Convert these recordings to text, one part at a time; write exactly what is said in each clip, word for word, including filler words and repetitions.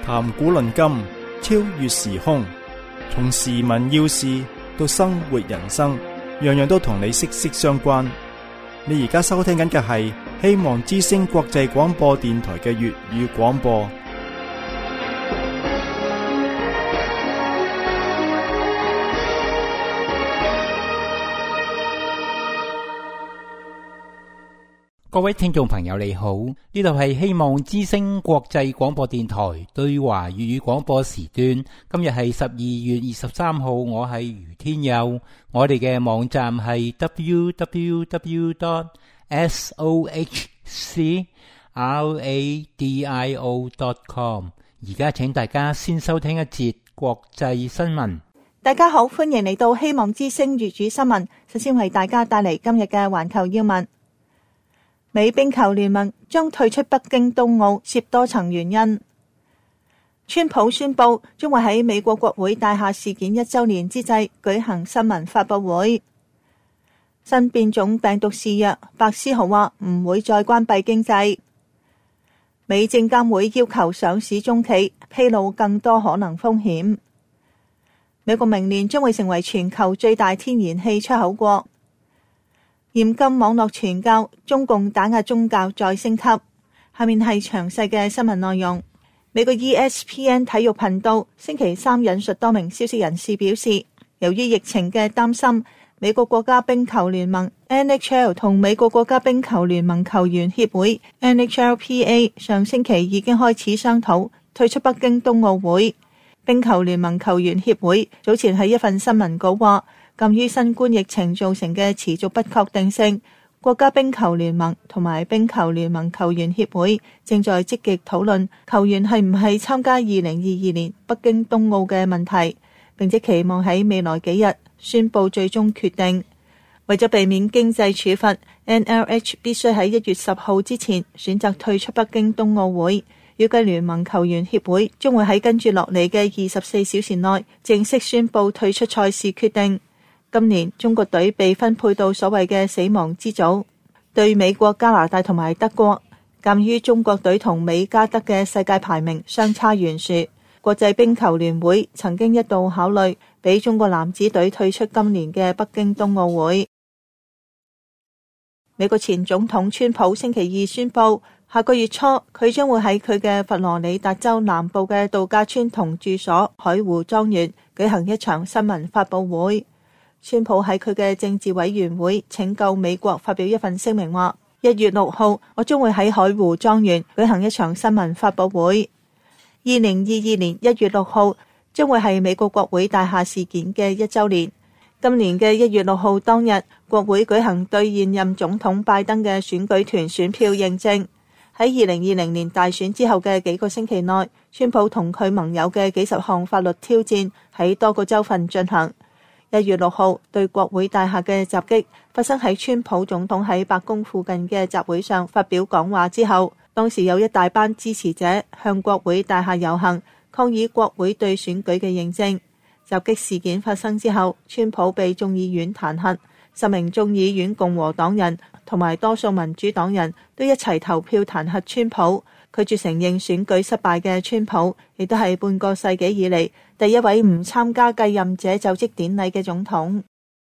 談古論今，超越時空，從時聞要事到生活人生，樣樣都同你息息相關。你而家收聽緊嘅係希望之聲國際廣播電台嘅粵語廣播。 各位聽眾朋友你好，呢度係希望之聲國際廣播電台對華粵語廣播時段。今日係十二月二十三號，我係余天佑。我哋嘅網站係 double-u double-u double-u dot sohcradio dot com。而家請大家先收聽一節國際新聞。 大家好，歡迎嚟到希望之聲粵語新聞。首先為大家帶嚟今日嘅環球要聞。美冰球聯盟將退出北京冬奧，涉多層原因。川普宣布將會喺美國國會大廈事件一周年之際舉行新聞發佈會。新變種病毒肆虐，白思豪話唔會再關閉經濟。美證監會要求上市中企披露更多可能風險。美國明年將會成為全球最大天然氣出口國。嚴禁網絡傳教，中共打壓宗教再升級。下面係詳細嘅新聞內容。美國 E S P N 體育頻道星期三引述多名消息人士表示，由於疫情嘅擔心，美國國家冰球聯盟 N H L 同美國國家冰球聯盟球員協會 N H L P A 上星期已經開始商討退出北京冬奧會。冰球聯盟球員協會早前喺一份新聞稿話，鑒於新冠疫情造成嘅持續不確定性，國家冰球聯盟同埋冰球聯盟球員協會正在積極討論球員係唔係參加二零二二年北京冬奧嘅問題，並且期望喺未來幾日宣布最終決定。為咗避免經濟處罰， N L H 必須喺一月十號之前選擇退出北京冬奧會。預計聯盟球員協會將會喺跟住落嚟嘅二十四小時內正式宣布退出賽事決定。今年中國隊被分配到所謂嘅死亡之組，對美國、加拿大同埋德國。鑒於中國隊同美加德嘅世界排名相差懸殊，國際冰球聯會曾經一度考慮俾中國男子隊退出今年嘅北京冬奧會。美國前總統川普星期二宣布，下個月初佢將會喺佢嘅佛羅里達州南部嘅度假村同住所海湖莊園舉行一場新聞發佈會。川普喺佢嘅政治委員會拯救美國發表一份聲明話，一月六號我將會喺海湖莊園舉行一場新聞發佈會。二零二二年一月六號將會係美國國會大廈事件嘅一周年。今年嘅一月六號當日，國會舉行對現任總統拜登嘅選舉團選票認證。喺二零二零年大選之後嘅幾個星期內，川普同佢盟友嘅幾十項法律挑戰喺多個州份進行。一月六號對國會大廈嘅襲擊發生喺川普總統喺白宮附近嘅集會上發表講話之後，當時有一大班支持者向國會大廈遊行，抗議國會對選舉嘅認證。襲擊事件發生之後，川普被眾議院彈劾，十名眾議院共和黨人同埋多數民主黨人都一齊投票彈劾川普。拒絕承認選舉失敗嘅川普，亦都係半個世紀以嚟第一位唔參加繼任者就職典禮嘅總統。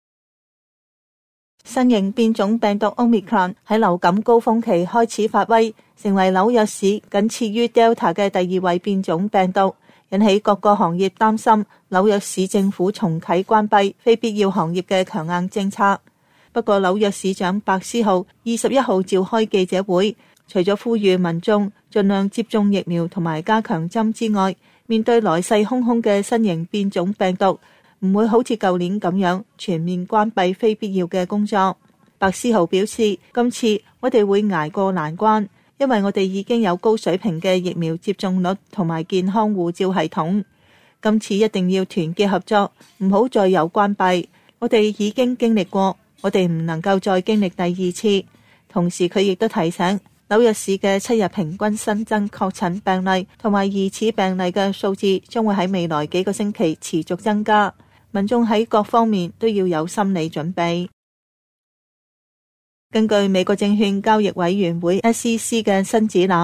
新型變種病毒 Omicron 喺流感高峰期開始發威，成為紐約市僅次於 Delta 嘅第二位變種病毒，引起各個行業擔心紐約市政府重啟關閉非必要行業嘅強硬政策。不過紐約市長白思豪二十一號召開記者會，除咗呼籲民眾盡量接種疫苗同埋加強針之外，面對來勢洶洶嘅新型變種病毒，唔會好似舊年咁樣全面關閉非必要嘅工作。白思豪表示，今次我哋會捱過難關，因為我哋已經有高水平嘅疫苗接種率同埋健康護照系統。今次一定要團結合作，唔好再有關閉。我哋已經經歷過，我哋唔能夠再經歷第二次。同時佢亦都提醒，紐約市嘅七日平均新增確診病例同埋疑似病例嘅數字將會喺未來幾個星期持續增加，民眾喺各方面都要有心理準備。根據美國證券交易委員會 S E C 嘅新指南，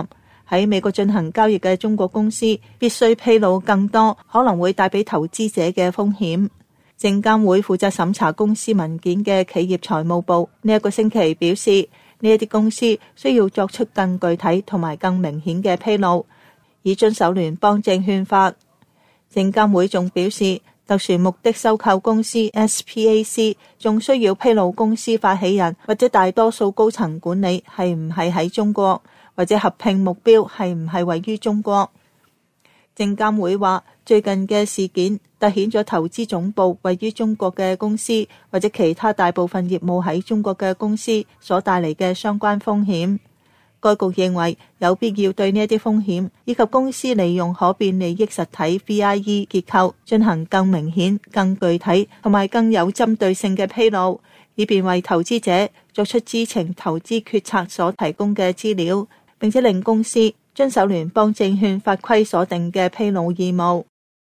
喺美國進行交易嘅中國公司必須披露更多可能會帶俾投資者嘅風險。證監會負責審查公司文件嘅企業財務部呢一個星期表示，呢一啲公司需要作出更具體同埋更明顯嘅披露，以遵守聯邦證券法。證監會仲表示，特殊目的收購公司 S P A C 仲需要披露公司發起人或者大多數高層管理係唔係喺中國，或者合併目標係唔係位於中國。證監會話，最近嘅事件凸顯咗投資總部位於中國嘅公司或者其他大部分業務喺中國嘅公司所帶嚟嘅相關風險。該局認為有必要對呢一啲風險以及公司利用可變利益實體 V I E 結構進行更明顯、更具體同埋更有針對性嘅披露，以便為投資者作出知情投資決策所提供嘅資料，並且令公司遵守聯邦證券法規所定嘅披露義務。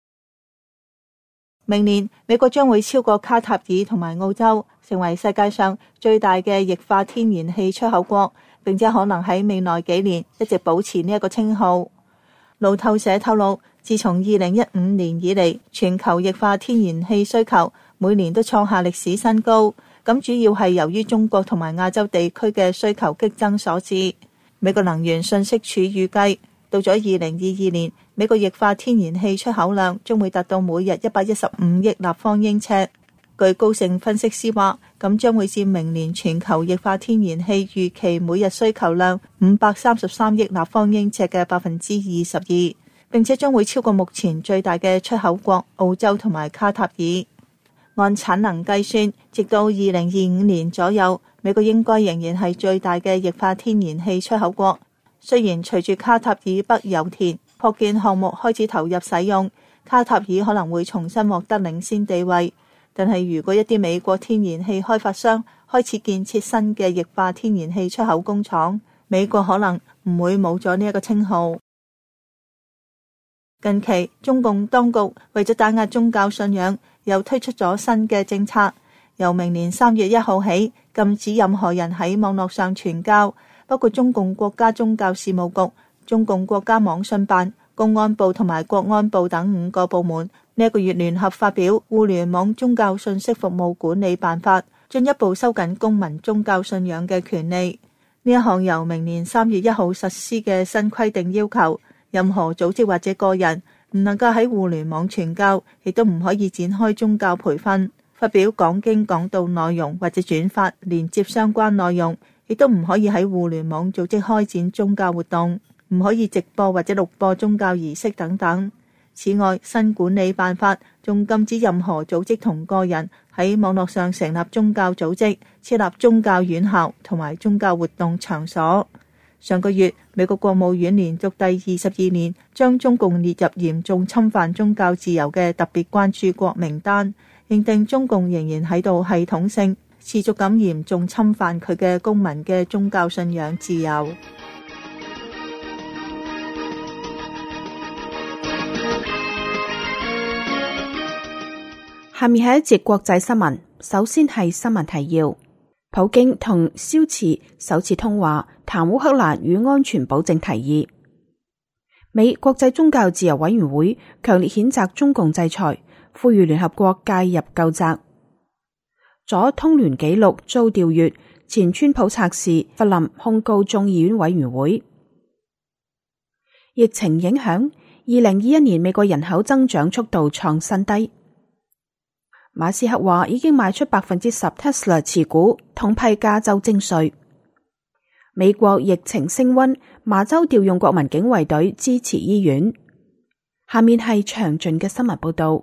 明年美國將會超過卡塔爾同埋澳洲，成為世界上最大嘅液化天然氣出口國，並且可能喺未來幾年一直保持呢一個稱號。路透社透露，自從二零一五年以嚟，全球液化天然氣需求每年都創下歷史新高，咁主要係由於中國同埋亞洲地區嘅需求激增所致。美國能源信息署預計，到咗二零二二年，美國液化天然氣出口量將會達到每日一百一十五億立方英尺。據高盛分析師話，咁將會佔明年全球液化天然氣預期每日需求量五百三十三億立方英尺嘅百分之二十二，並且將會超過目前最大嘅出口國澳洲同埋卡塔爾。按產能計算，直到二零二五年左右，美國應該仍然係最大嘅液化天然氣出口國。雖然隨住卡塔爾北油田擴建項目開始投入使用，卡塔爾可能會重新獲得領先地位。但係如果一啲美國天然氣開發商開始建設新嘅液化天然氣出口工廠，美國可能唔會冇咗呢一個稱號。近期中共當局為咗打壓宗教信仰，又推出咗新嘅政策，由明年三月一號起，禁止任何人喺網絡上傳教，包括中共國家宗教事務局、中共國家網信辦、公安部同埋國安部等五個部門。呢一個月聯合發表《互聯網宗教信息服務管理辦法》，進一步收緊公民宗教信仰嘅權利。呢一項由明年三月一號實施嘅新規定要求，任何組織或者個人唔能夠喺互聯網傳教，亦都唔可以展開宗教培訓、發表講經講道內容或者轉發連接相關內容，亦都唔可以喺互聯網組織開展宗教活動，唔可以直播或者錄播宗教儀式等等。此外，新管理辦法仲禁止任何組織同個人喺網絡上成立宗教組織、設立宗教院校同埋宗教活動場所。上個月，美國國務院連續第二十二年將中共列入嚴重侵犯宗教自由嘅特別關注國名單，認定中共仍然喺度系統性、持續咁嚴重侵犯佢嘅公民嘅宗教信仰自由。 下面係一節國際新聞，首先係新聞提要：普京同蕭茨首次通話，談烏克蘭與安全保證提議。美國際宗教自由委員會強烈譴責中共制裁，呼籲聯合國介入究責。左通聯紀錄遭調閱，前川普測試弗林控告眾議院委員會。疫情影響，二零二一年美國人口增長速度創新低。馬斯克話已經賣出百分之十 Tesla 持股，統批加州徵稅。美國疫情升溫，麻州調用國民警衛隊支持醫院。下面係詳盡嘅新聞報道。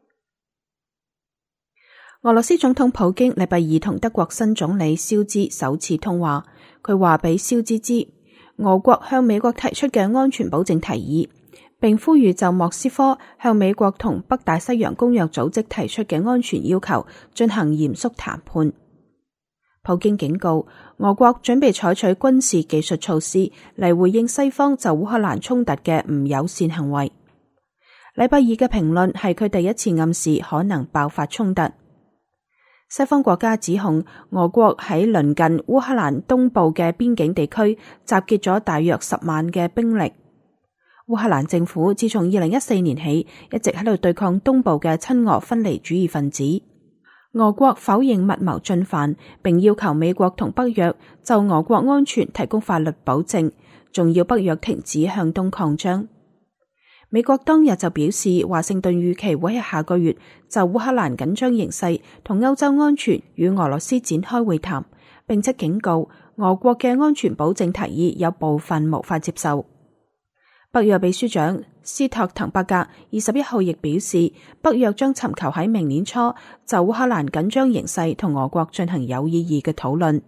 俄羅斯總統普京禮拜二同德國新總理肖茲首次通話，佢話俾肖茲知，俄國向美國提出嘅安全保證提議，並呼籲就莫斯科向美國同北大西洋公約組織提出嘅安全要求進行嚴肅談判。普京警告，俄國準備採取軍事技術措施嚟回應西方就烏克蘭衝突嘅唔友善行為。禮拜二嘅評論係佢第一次暗示可能爆發衝突。 西方國家指控俄國喺鄰近烏克蘭東部嘅邊境地區集結咗大約十萬嘅兵力。烏克蘭政府自從二零一四年起一直喺度對抗東部嘅親俄分離主義分子。俄國否認密謀進犯，並要求美國同北約就俄國安全提供法律保證，仲要北約停止向東擴張。美國當日就表示，華盛頓預期會喺下個月就烏克蘭緊張形勢同歐洲安全與俄羅斯展開會談，並且警告俄國嘅安全保證提議有部分無法接受。北約秘書長斯托滕伯格二十一號亦表示，北約將尋求喺明年初就烏克蘭緊張形勢同俄國進行有意義嘅討論。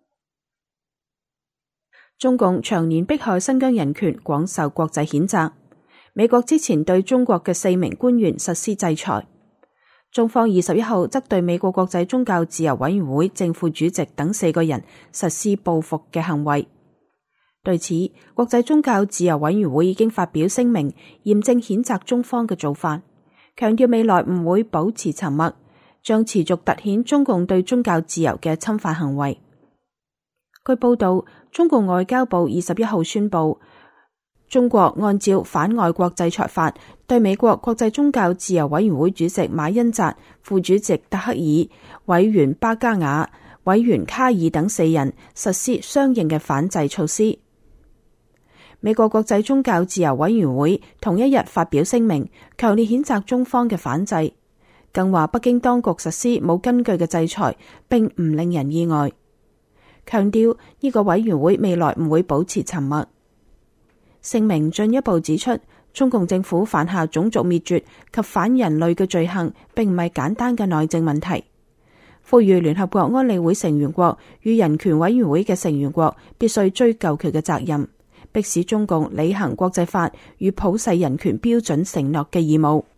中共長年迫害新疆人權，廣受國際譴責。美國之前對中國嘅四名官員實施制裁，中方二十一號則對美國國際宗教自由委員會正副主席等四個人實施報復嘅行為。對此，國際宗教自由委員會已經發表聲明，嚴正譴責中方嘅做法，強調未來唔會保持沉默，將持續凸顯中共對宗教自由嘅侵犯行為。據報道，中共外交部二十一號宣布，中國按照反外國制裁法，對美國國際宗教自由委員會主席馬恩扎、副主席德克爾、委員巴加雅、委員卡爾等四人實施相應嘅反制措施。美國國際宗教自由委員會同一日發表聲明，強烈譴責中方嘅反制，更話北京當局實施冇根據嘅制裁，並唔令人意外，強調呢個委員會未來唔會保持沉默。聲明進一步指出，中共政府犯下種族滅絕及反人類嘅罪行，並唔係簡單嘅內政問題，呼籲聯合國安理會成員國與人權委員會嘅成員國必須追究佢嘅責任，迫使中共履行國際法與普世人權標準承諾嘅義務。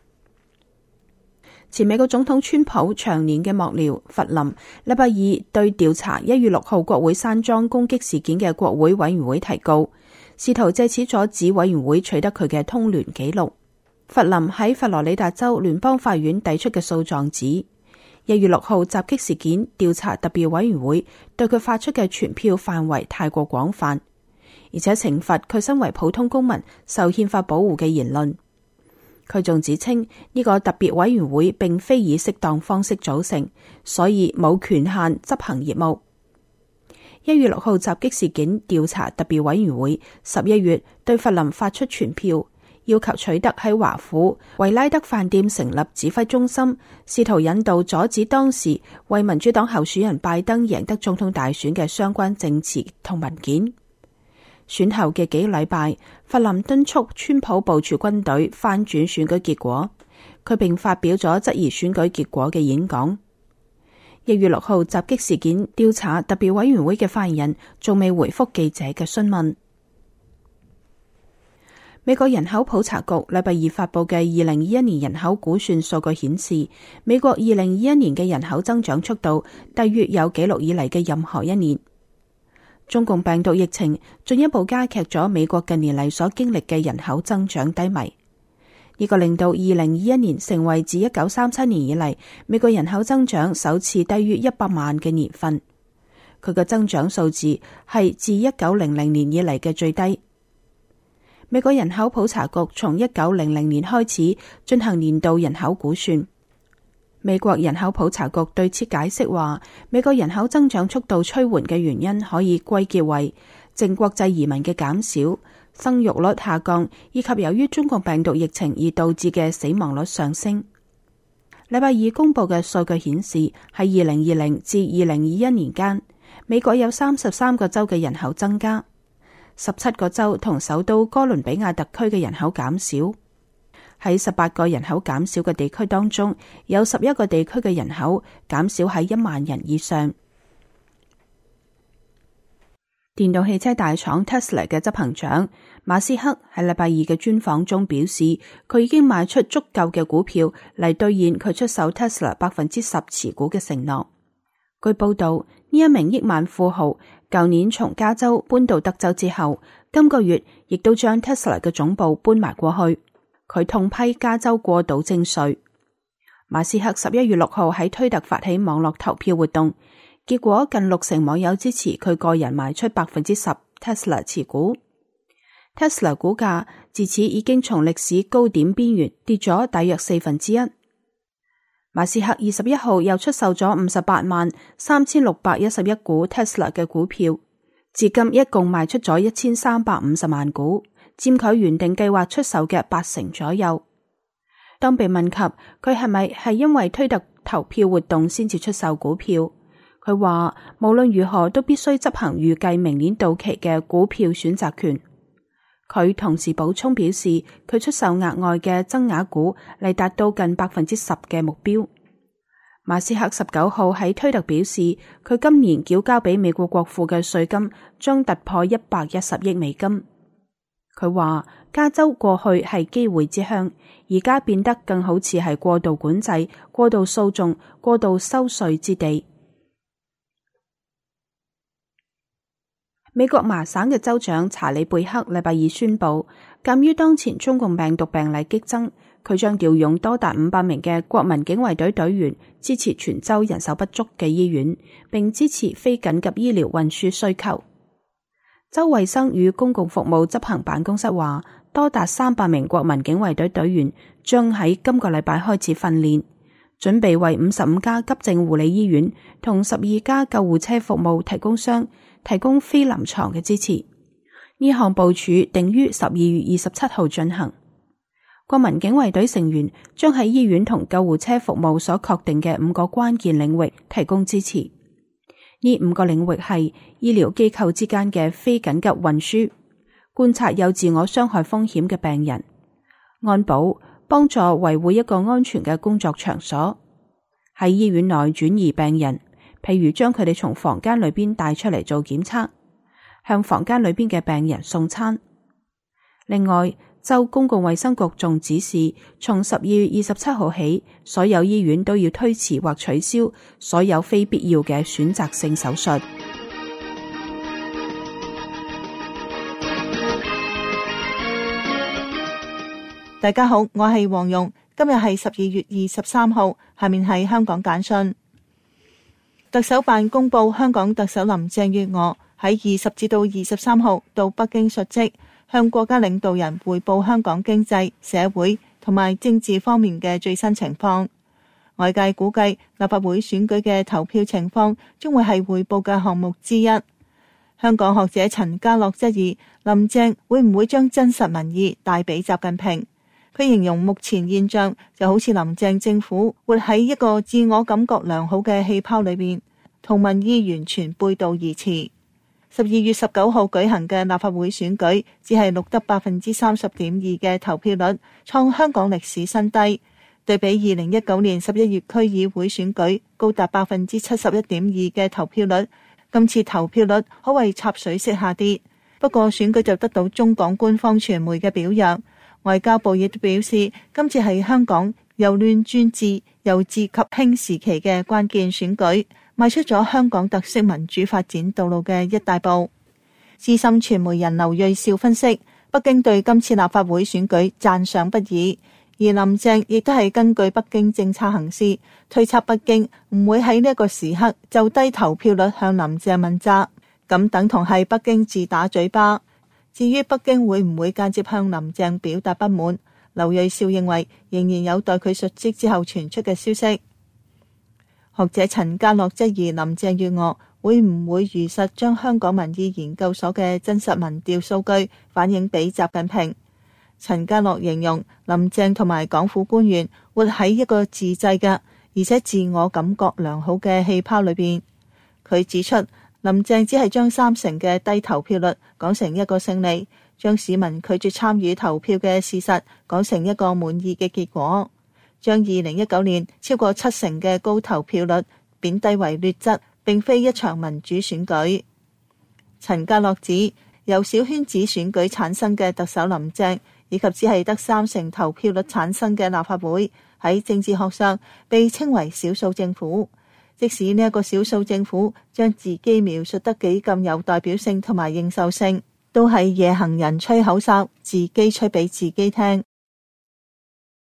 前美國總統川普長年嘅幕僚弗林，禮拜二對調查一月六號國會山莊攻擊事件嘅國會委員會提告，試圖借此阻止委員會取得佢嘅通聯記錄。弗林喺佛羅里達州聯邦法院提出嘅訴狀指，一月六號襲擊事件調查特別委員會對佢發出嘅傳票範圍太過廣泛，而且懲罰佢身為普通公民受憲法保護嘅言論。佢仲指稱呢個特別委員會並非以適當方式組成，所以冇權限執行業務。一月六號襲擊事件調查特別委員會十一月對弗林發出傳票，要求取得喺華府維拉德飯店成立指揮中心，試圖引導阻止當時為民主黨候選人拜登贏得總統大選嘅相關證詞同文件。選後嘅幾個禮拜，弗林敦促川普部署軍隊翻轉選舉結果，佢並發表咗質疑選舉結果嘅演講。一月六號襲擊事件調查特別委員會嘅發言人仲未回覆記者嘅詢問。美國人口普查局禮拜二發佈嘅二零二一年人口估算數據顯示，美國二零二一年嘅人口增長速度低於有紀錄以嚟嘅任何一年。中共病毒疫情進一步加劇咗美國近年嚟所經歷嘅人口增長低迷，呢個令到二零二一年成為自一九三七年以嚟美國人口增長首次低於一百萬嘅年份。佢嘅增長數字係自一九零零年以嚟嘅最低。美國人口普查局從一九零零年開始進行年度人口估算。美國人口普查局對此解釋話，美國人口增長速度趨緩嘅原因可以歸結為淨國際移民嘅減少、生育率下降，以及由於中國病毒疫情而導致嘅死亡率上升。禮拜二公布嘅數據顯示，喺二零二零至二零二一年間，美國有三十三個州嘅人口增加，十七個州同首都哥倫比亞特區嘅人口減少。喺十八個人口減少嘅地區當中，有十一個地區嘅人口減少喺一萬人以上。電動汽車大廠 Tesla 嘅執行長馬斯克喺禮拜二嘅專訪中表示，佢已經賣出足夠嘅股票嚟兌現佢出售 Tesla 百分之十持股嘅承諾。據報道，呢一名億萬富豪舊年從加州搬到德州之後，今個月亦都將 Tesla 嘅總部搬埋過去。佢痛批加州過度徵稅。 馬斯克十一月六號喺推特發起網絡投票活動，結果近六成網友支持佢個人賣出百分之十 Tesla 持股。Tesla 股價自此已經從歷史高點邊緣跌咗大約四分之一。馬斯克二十一號又出售咗五十八萬三千六百一十一股 Tesla 嘅股票，至今一共賣出咗一千三百五十萬股，佔佢原定計劃出售嘅八成左右。當被問及佢係咪係因為推特投票活動先至出售股票，佢話無論如何都必須執行預計明年到期嘅股票選擇權。佢同時補充表示，佢出售額外嘅增額股嚟達到近百分之十嘅目標。馬斯克十九號喺推特表示，佢今年繳交俾美國國庫嘅稅金將突破一百一十億美金。佢話加州過去係機會之鄉，而家變得更好似係過度管制、過度訴訟、過度收稅之地。美國麻省嘅州長查理貝克禮拜二宣布，鑒於當前中共病毒病例激增，佢將調用多達五百名嘅國民警衛隊隊員支持全州人手不足嘅醫院，並支持非緊急醫療運輸需求。州衛生與公共服務執行辦公室話，多達三百名國民警衛隊隊員將喺今個禮拜開始訓練，準備為五十五家急症護理醫院同十二家救護車服務提供商提供非臨床嘅支持。呢項部署定於十二月二十七號進行。國民警衛隊成員將喺醫院同救護車服務所確定嘅五個關鍵領域提供支持。呢五個領域係醫療機構之間嘅非緊急運輸、觀察有自我傷害風險嘅病人、安保、幫助維護一個安全嘅工作場所、喺醫院內轉移病人，譬如將佢哋從房間裏邊帶出嚟做檢測，向房間裏邊嘅病人送餐。另外，州公共衛生局仲指示，從十二月二十七號起，所有醫院都要推遲或取消所有非必要嘅選擇性手術。 大家好，我係黃蓉，今日係十二月二十三號，下面係香港簡訊。特首辦公布，香港特首林鄭月娥喺二十至到二十三號到北京述職，向國家領導人匯報香港經濟、社會同埋政治方面嘅最新情況。外界估計立法會選舉嘅投票情況將會係匯報嘅項目之一。香港學者陳家樂質疑林鄭會唔會將真實民意帶俾習近平。佢形容目前現象就好似林鄭政府活喺一個自我感覺良好嘅氣泡裏面，同民意完全背道而馳。十二月十九號舉行嘅立法會選舉只係錄得百分之三十點二嘅投票率，創香港歷史新低。對比二零一九年十一月區議會選舉高達百分之七十一點二嘅投票率，今次投票率可謂插水式下跌。不過選舉就得到中港官方傳媒嘅表揚。外交部亦都表示，今次係香港由亂轉治、由治及興時期嘅關鍵選舉，邁出咗香港特色民主發展道路嘅一大步。資深傳媒人劉銳紹分析，北京對今次立法會選舉讚賞不已，而林鄭亦都係根據北京政策行事，推測北京唔會喺呢一個時刻就低投票率向林鄭問責，咁等同係北京自打嘴巴。至於北京會唔會間接向林鄭表達不滿，劉銳紹認為仍然有待佢述職之後傳出嘅消息。學者陳家樂質疑林鄭月娥會唔會如實將香港民意研究所嘅真實民調數據反映俾習近平。陳家樂形容林鄭同埋港府官員活喺一個自製嘅而且自我感覺良好嘅氣泡裏邊。佢指出，林鄭只係將三成嘅低投票率講成一個勝利，將市民拒絕參與投票嘅事實講成一個滿意嘅結果，將二零一九年超過七成嘅高投票率貶低為劣質，並非一場民主選舉。陳家樂指，由小圈子選舉產生嘅特首林鄭，以及只係得三成投票率產生嘅立法會，喺政治學上被稱為少數政府。即使呢一個少數政府將自己描述得幾咁有代表性同埋認受性，都係夜行人吹口哨，自己吹俾自己聽。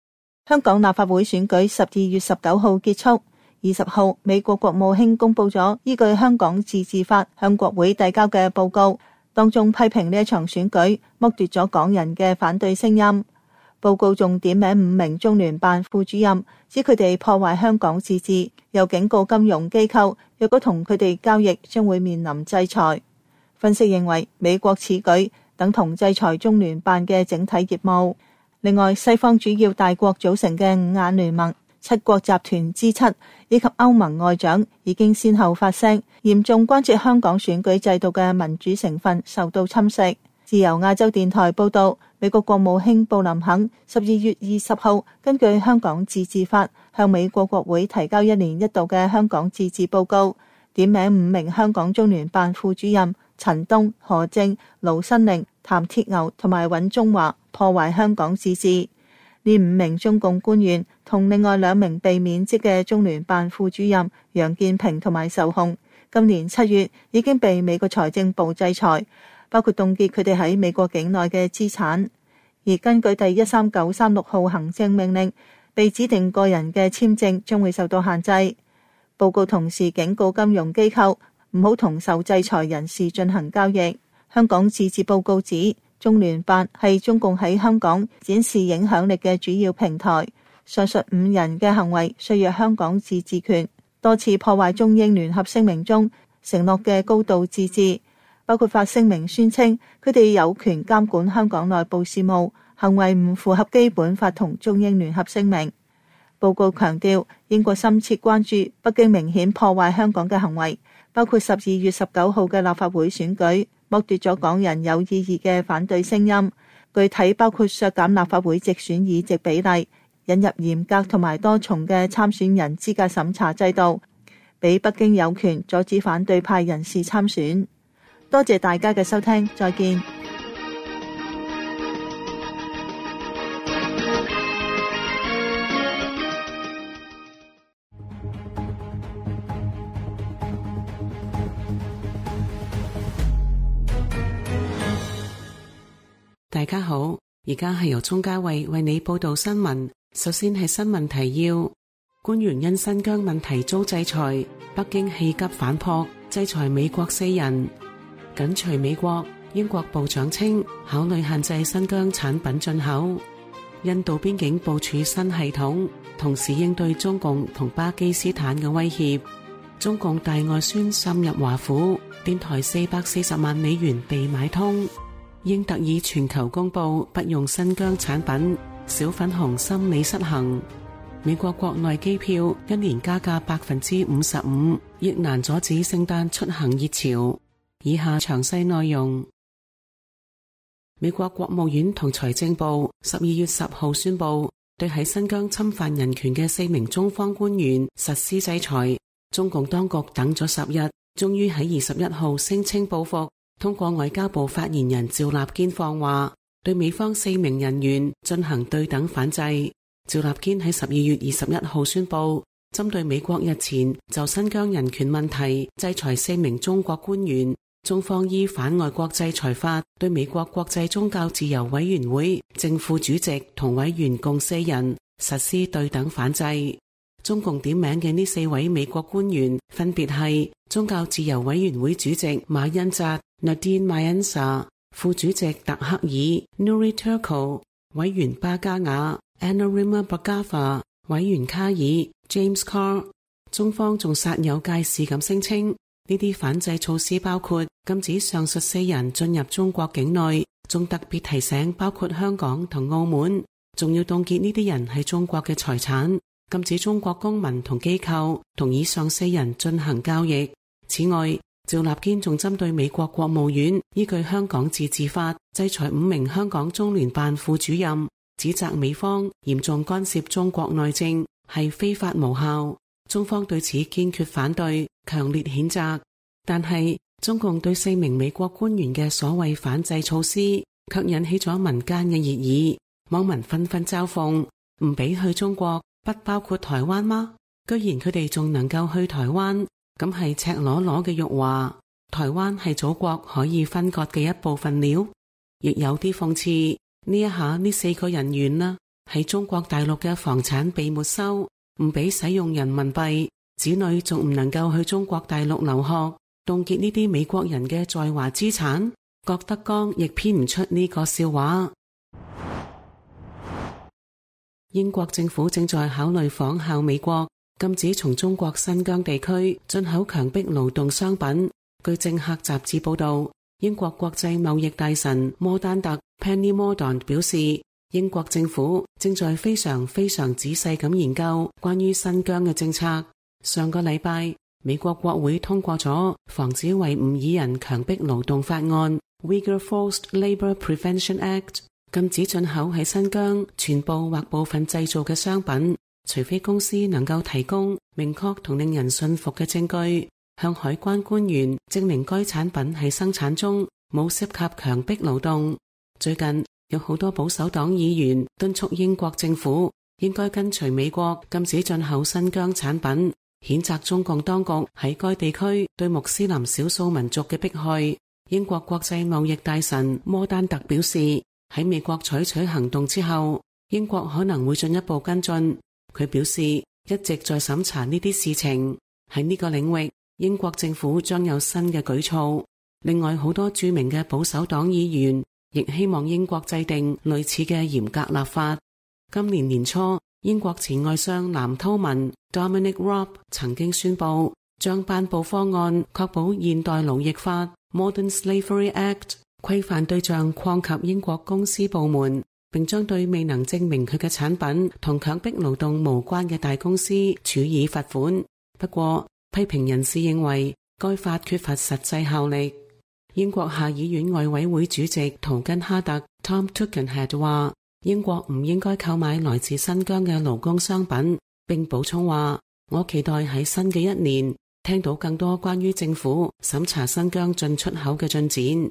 香港立法會選舉十二月十九號結束，二十號美國國務卿公布咗依據香港自治法向國會遞交嘅報告，當中批評呢一場選舉剝奪咗港人嘅反對聲音。報告仲點名五名中聯辦副主任，指佢哋破壞香港自治，又警告金融機構若果同佢哋交易將會面臨制裁。分析認為美國此舉等同制裁中聯辦嘅整體業務。另外，西方主要大國組成嘅五眼聯盟、七國集團之七以及歐盟外長已經先後發聲，嚴重關切香港選舉制度嘅民主成分受到侵蝕。自由亞洲電台報道，美國國務卿布林肯十二月二十號根據香港自治法向美國國會提交一年一度嘅香港自治報告，點名五名香港中聯辦副主任陳東、何正、盧新寧、譚鐵牛同埋尹中華破壞香港自治。呢五名中共官員同另外兩名被免職嘅中聯辦副主任楊建平同埋仇鴻，今年七月已經被美國財政部制裁，包括凍結佢哋喺美國境內嘅資產。而根據第一三九三六號行政命令，被指定個人嘅簽證將會受到限制。報告同時警告金融機構唔好同受制裁人士進行交易。香港自治報告指，中聯辦係中共喺香港展示影響力嘅主要平台。上述五人嘅行為削弱香港自治權，多次破壞中英聯合聲明中承諾嘅高度自治，包括發聲明宣稱佢哋有權監管香港內部事務，行為唔符合基本法同中英聯合聲明。報告強調，英國深切關注北京明顯破壞香港嘅行為，包括十二月十九號嘅立法會選舉，剝奪咗港人有意義嘅反對聲音，具體包括削減立法會直選議席比例，引入嚴格同埋多重嘅參選人資格審查制度，俾北京有權阻止反對派人士參選。多謝大家嘅收聽，再見。 大家好，而家係由鍾嘉慧為你報道新聞。首先係新聞提要：官員因新疆問題遭制裁，北京氣急反撲，制裁美國四人。緊隨美國，英國部長稱考慮限制新疆產品進口。印度邊境部署新系統，同時應對中共同巴基斯坦嘅威脅。中共大外宣滲入華府，電台四百四十萬美元被買通。英特爾全球公布不用新疆產品，小粉紅心理失衡。美國國內機票一年加價百分之五十五，亦難阻止聖誕出行熱潮。以下詳細內容。美國國務院同財政部十二月十號宣布，對喺新疆侵犯人權嘅四名中方官員實施制裁。中共當局等咗十日，終於喺二十一號聲稱報復。通過外交部發言人趙立堅放話，對美方四名人員進行對等反制。趙立堅喺十二月二十一號宣布，針對美國日前就新疆人權問題制裁四名中國官員，中方依反外國制裁法對美國國際宗教自由委員會正副主席同委員共四人實施對等反制。中共點名嘅呢四位美國官員分別係宗教自由委員會主席馬恩扎 Nadine Mayensa、副主席特克爾 Nuri Turko、委員巴加雅 Anurima Bhargava、委員卡爾 James Carr。中方仲煞有介事咁聲稱，呢啲反制措施包括禁止上述四人進入中國境內，仲特別提醒包括香港同澳門，仲要凍結呢啲人喺中國嘅財產，禁止中國公民同機構同以上四人進行交易。此外，趙立堅仲針對美國國務院依據香港自治法制裁五名香港中聯辦副主任，指責美方嚴重干涉中國內政，係非法無效。中方對此堅決反對，強烈譴責。但係中共對四名美國官員嘅所謂反制措施，卻引起咗民間嘅熱議，網民紛紛嘲諷：唔俾去中國，不包括台灣嗎？居然佢哋仲能夠去台灣，咁係赤裸裸嘅辱華。台灣係祖國可以分割嘅一部分了。亦有啲諷刺，呢一下呢四個人員啦， 喺中國大陸嘅房產被沒收，唔俾使用人民幣，子女仲唔能夠去中國大陸留學，凍結呢啲美國人嘅在華資產，郭德綱亦編唔出呢個笑話。英國政府正在考慮仿效美國，禁止從中國新疆地區進口強迫勞動商品。據政客雜誌報道，英國國際貿易大臣摩丹特 Penny Mordaunt 表示，英國政府正在非常非常仔細咁研究關於新疆嘅政策。上個禮拜，美國國會通過咗防止維吾爾人強迫勞動法案 Uyghur Forced Labour Prevention Act， 禁止進口喺新疆全部或部分製造嘅商品，除非公司能夠提供明確同令人信服嘅證據，向海關官員證明該產品喺生產中冇涉及強迫勞動。最近有好多保守黨議員敦促英國政府應該跟隨美國禁止進口新疆產品，譴責中共當局喺該地區對穆斯林少數民族嘅迫害。英國國際貿易大臣摩丹特表示，喺美國採取行動之後，英國可能會進一步跟進。佢表示一直在審查呢啲事情，喺呢個領域，英國政府將有新嘅舉措。另外，好多著名嘅保守黨議員亦希望英國制定類似嘅嚴格立法。今年年初，英國前外相藍韜文 Dominic Raab 曾經宣布，將頒布方案確保現代勞役法 Modern Slavery Act 規範對象擴及英國公司部門，並將對未能證明佢嘅產品同強迫勞動無關嘅大公司處以罰款。不過，批評人士認為該法缺乏實際效力。英國下議院外委會主席圖根哈特 Tom Tugendhat 話，英國唔應該購買來自新疆嘅勞工商品，並補充話，我期待喺新嘅一年聽到更多關於政府審查新疆進出口嘅進展。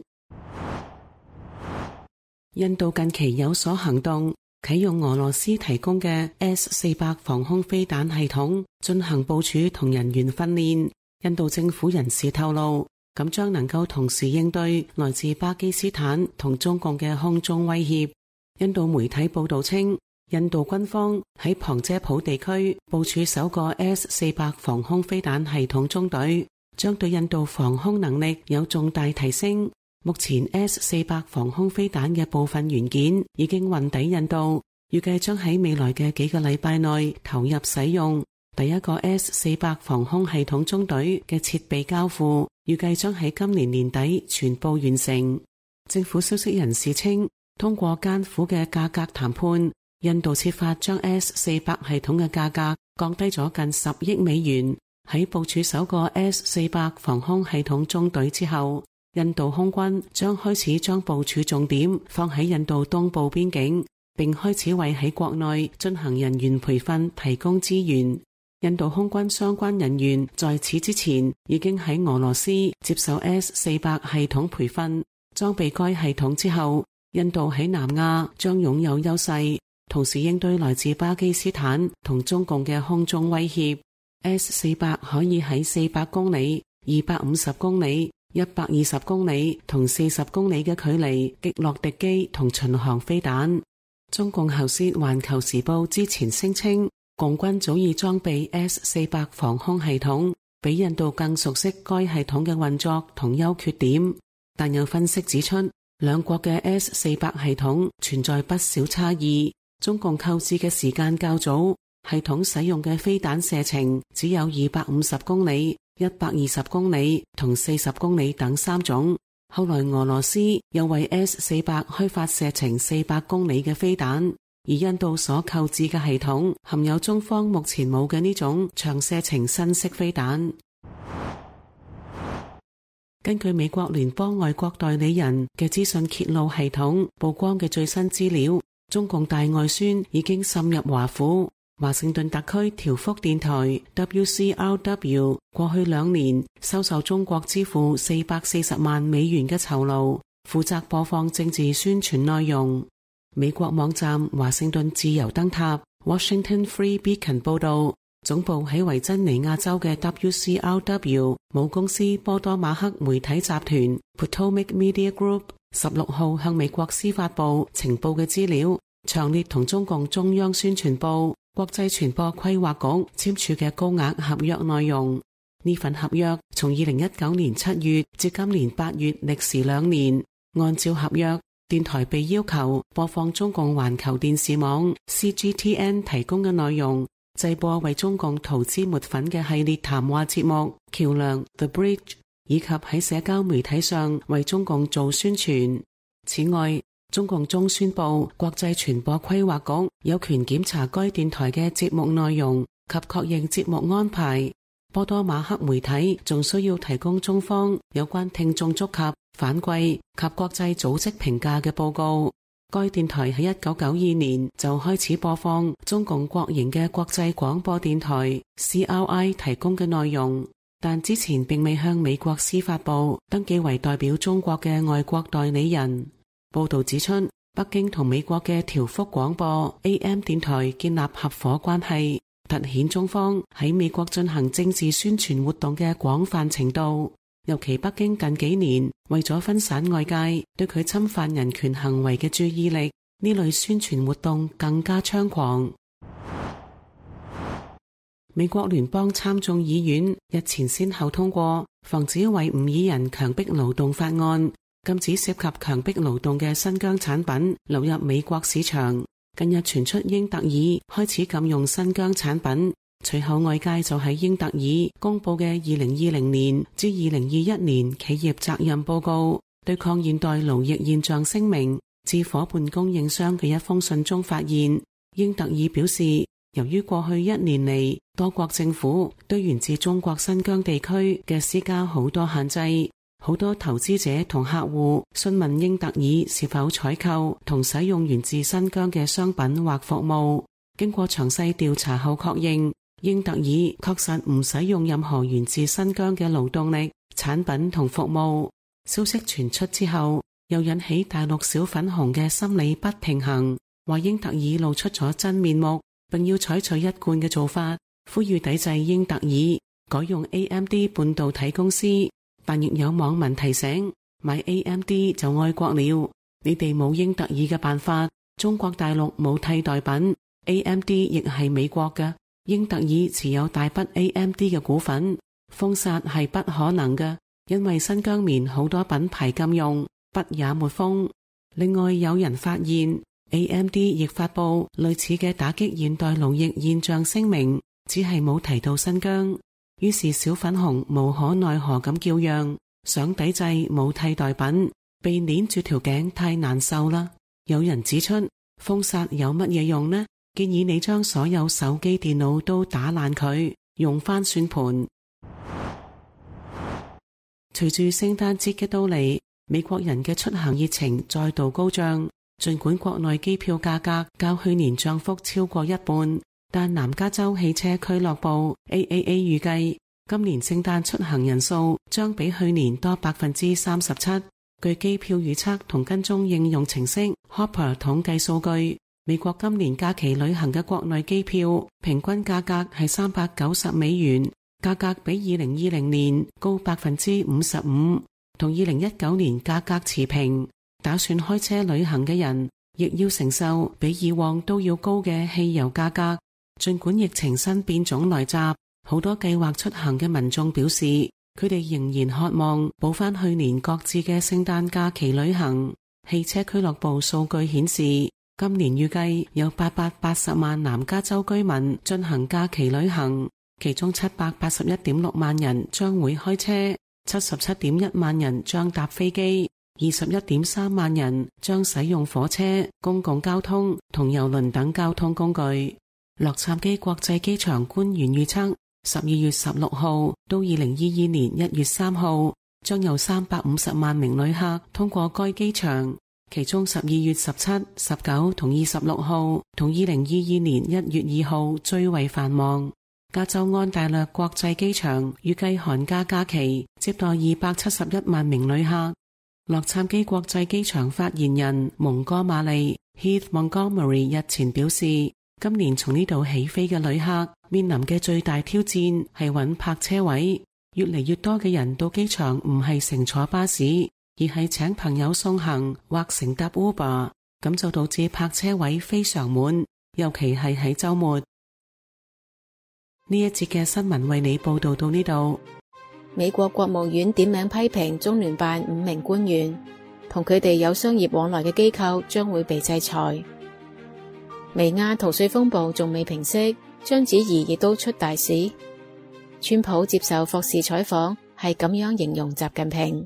印度近期有所行動，啟用俄羅斯提供嘅 S 四百防空飛彈系統進行部署同人員訓練。印度政府人士透露，咁將能夠同時應對來自巴基斯坦同中共嘅空中威脅。印度媒體報道稱，印度軍方喺旁遮普地區部署首個 S 四百防空飛彈系統中隊，將對印度防空能力有重大提升。目前 S 四百防空飛彈嘅部分元件已經運抵印度，預計將喺未來嘅幾個禮拜內投入使用。第一個 S 四百防空系統中隊嘅設備交付，預計將喺今年年底全部完成。政府消息人士稱，通過艱苦嘅價格談判，印度設法將 S 四百系統嘅價格降低咗近十億美元。喺部署首個 S 四百防空系統中隊之後，印度空軍將開始將部署重點放喺印度東部邊境，並開始為喺國內進行人員培訓提供資源。印度空軍相關人員在此之前已經喺俄羅斯接受 S 四百系統培訓，裝備該系統之後，印度喺南亞將擁有優勢，同時應對來自巴基斯坦同中共嘅空中威脅。S 四百可以喺四百公里、二百五十公里、一百二十公里同四十公里嘅距離擊落敵機同巡航飛彈。中共喉舌環球時報之前聲稱，共軍早已裝備 S 四百防空系統，比印度更熟悉該系統嘅運作同優缺點。但有分析指出，兩國嘅 S 四百系統存在不少差異。中共購置嘅時間較早，系統使用嘅飛彈射程只有二百五十公里、一百二十公里同四十公里等三種。後來俄羅斯又為 S 四百開發射程四百公里嘅飛彈，而印度所購置嘅系統含有中方目前冇嘅呢種長射程新式飛彈。根據美國聯邦外國代理人嘅資訊揭露系統曝光嘅最新資料，中共大外宣已經滲入華府。華盛頓特區調福電台 W C R W 過去兩年收受中國支付四百四十萬美元嘅酬勞，負責播放政治宣傳內容。美國網站華盛頓自由燈塔 Washington Free Beacon 報道，總部喺維珍尼亞州嘅 W C R W 母公司波多馬克媒體集團 Potomac Media Group 十六號向美國司法部呈報嘅資料， 詳列同中共中央宣傳部、國際傳播規劃局簽署嘅高額合約內容。呢份合約從二零一九年七月至今年八月，歷時兩年。按照合約，電台被要求播放中共環球電視網 C G T N 提供嘅內容，製播為中共塗脂抹粉嘅系列談話節目《橋樑》The Bridge， 以及喺社交媒體上為中共做宣傳。此外，中共中宣部、國際傳播規劃局有權檢查該電台嘅節目內容及確認節目安排。波多馬克媒體仲需要提供中方有關聽眾觸及、反饋及國際組織評價嘅報告。該電台喺一九九二年就開始播放中共國營嘅國際廣播電台 C R I 提供嘅內容，但之前並未向美國司法部登記為代表中國嘅外國代理人。報道指出，北京同美國嘅調幅廣播 A M 電台建立合夥關係，凸顯中方喺美國進行政治宣傳活動嘅廣泛程度。尤其北京近幾年為咗分散外界對佢侵犯人權行為嘅注意力，呢類宣傳活動更加猖狂。美國聯邦參眾議院日前先後通過防止維吾爾人強迫勞動法案，禁止涉及強迫勞動嘅新疆產品流入美國市場。近日傳出英特爾開始禁用新疆產品，隨後外界就喺英特爾公布嘅二零二零年至二零二一年企業責任報告對抗現代勞役現象聲明致伙伴供應商嘅一封信中發現，英特爾表示，由於過去一年嚟多國政府對源自中國新疆地區嘅施加好多限制，好多投資者同客戶詢問英特爾是否採購同使用源自新疆嘅商品或服務。經過詳細調查後確認，英特爾確實唔使用任何源自新疆嘅勞動力、產品同服務。消息傳出之後，又引起大陸小粉紅嘅心理不平衡，話英特爾露出咗真面目，並要採取一貫嘅做法，呼籲抵制英特爾，改用 A M D 半導體公司。但亦有網民提醒，買 A M D 就愛國了，你哋冇英特爾嘅辦法，中國大陸冇替代品， A M D 亦係美國嘅。英特爾持有大筆 A M D 嘅股份，封殺係不可能嘅，因為新疆棉好多品牌禁用，筆也沒封。另外有人發現 A M D 亦發佈類似嘅打擊現代勞役現象聲明，只係冇提到新疆。於是小粉紅無可奈何咁叫嚷，想抵制冇替代品，被鏈住條頸太難受啦。有人指出，封殺有乜嘢用呢？建議你將所有手機電腦都打爛佢，用返算盤。隨住聖誕節嘅到嚟，美國人嘅出行熱情再度高漲。盡管國內機票價格較去年漲幅超過一半，但南加州汽車俱樂部 A A A 預計今年聖誕出行人數將比去年多百分之三十七。據機票預測同跟蹤應用程式 Hopper 統計數據，美國今年假期旅行嘅國內機票平均價格係三百九十美元，價格比二零二零年高百分之五十五，同二零一九年價格持平。打算開車旅行嘅人亦要承受比以往都要高嘅汽油價格。盡管疫情新變種來襲，好多計劃出行嘅民眾表示，佢哋仍然渴望補返去年各自嘅聖誕假期旅行。汽車俱樂部數據顯示，今年預計有八百八十萬南加州居民進行假期旅行，其中七百八十一點六萬人將會開車，七十七點一萬人將搭飛機，二十一點三萬人將使用火車、公共交通同郵輪等交通工具。洛杉磯國際機場官員預測，十二月十六號到二零二二年一月三號，將有三百五十萬名旅客通過該機場，其中十二月十七、十九同二十六號同二零二二年一月二號最為繁忙。加州安大略國際機場預計寒假假期接待二百七十一萬名旅客。洛杉磯國際機場發言人蒙哥馬利 Heath Montgomery 日前表示，今年從呢度起飛嘅旅客面臨嘅最大挑戰係揾泊車位。越嚟越多嘅人到機場唔係乘坐巴士，而係請朋友送行或乘搭 Uber。 咁就導致泊車位非常滿，尤其係喺週末。呢一節嘅新聞為你報道到呢度。 美國國務院點名批評中聯辦五名官員，同佢哋有商業往來嘅機構將會被制裁。微亞逃稅風暴仲未平息，章子怡亦都出大事。川普接受霍士採訪係咁樣形容習近平。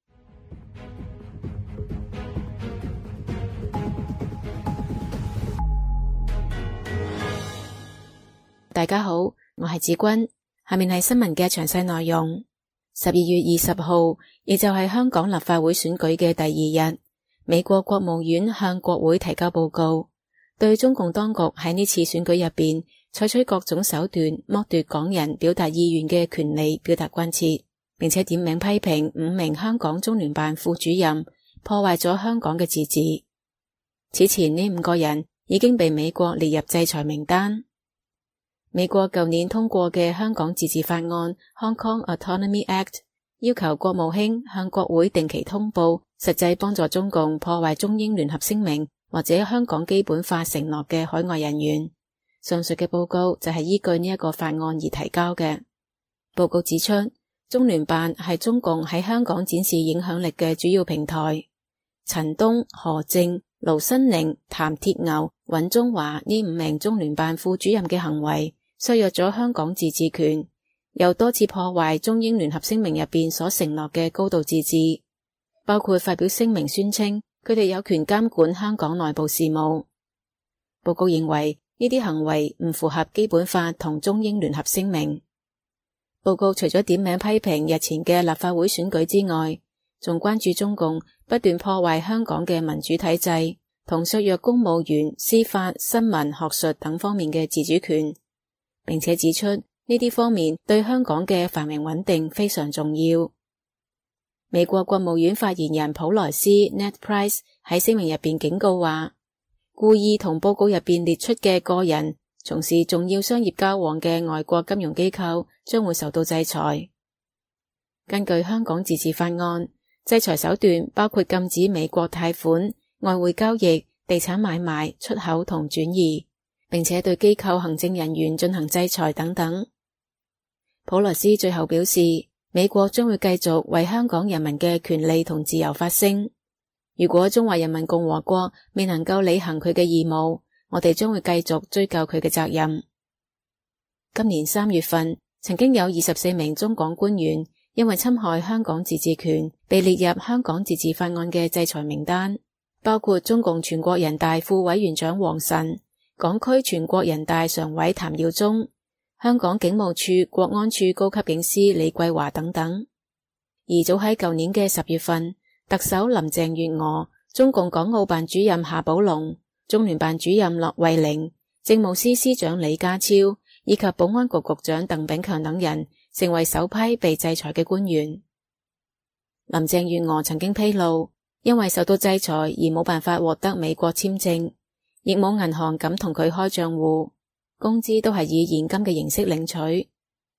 大家好，我係子君，下面係新聞嘅詳細內容。十二月二十號，亦就係香港立法會選舉嘅第二日，美國國務院向國會提交報告，對中共當局喺呢次選舉入邊採取各種手段剝奪港人表達意願嘅權利表達關切，並且點名批評五名香港中聯辦副主任破壞咗香港嘅自治。此前呢五個人已經被美國列入制裁名單。美國舊年通過嘅香港自治法案 Hong Kong Autonomy Act 要求國務卿向國會定期通報實際幫助中共破壞中英聯合聲明或者香港基本法承諾嘅海外人員。上述嘅報告就係依據呢一個法案而提交嘅。報告指出，中聯辦係中共喺香港展示影響力嘅主要平台。陳東、何正、盧新寧、譚鐵牛、尹中華呢五名中聯辦副主任嘅行為削弱咗香港自治權，又多次破壞中英聯合聲明入邊所承諾嘅高度自治，包括發表聲明宣稱佢哋有權監管香港內部事務。報告認為呢啲行為唔符合基本法同中英聯合聲明。報告除咗點名批評日前嘅立法會選舉之外，仲關注中共不斷破壞香港嘅民主體制，同削弱公務員、司法、新聞、學術等方面嘅自主權，並且指出呢啲方面對香港嘅繁榮穩定非常重要。美國國務院發言人普萊斯 Ned Price 喺聲明入邊警告話，故意同報告入邊列出嘅個人從事重要商業交往嘅外國金融機構將會受到制裁。根據香港自治法案，制裁手段包括禁止美國貸款、外匯交易、地產買賣、出口同轉移，並且對機構行政人員進行制裁等等。普萊斯最後表示，美國將會繼續為香港人民嘅權利同自由發聲。如果中華人民共和國未能夠履行佢嘅義務，我哋將會繼續追究佢嘅責任。今年三月份，曾經有二十四名中港官員因為侵害香港自治權，被列入香港自治法案嘅制裁名單，包括中共全國人大副委員長王晨、港區全國人大常委譚耀宗、香港警務處國安處高級警司李桂華等等。而早喺舊年嘅十月份，特首林鄭月娥、中共港澳辦主任夏寶龍、中聯辦主任駱惠寧、政務司司長李家超以及保安局局長鄧炳強等人成為首批被制裁嘅官員。林鄭月娥曾經披露，因為受到制裁而冇辦法獲得美國簽證，亦冇銀行敢同佢開賬戶，工資都係以現金嘅形式領取。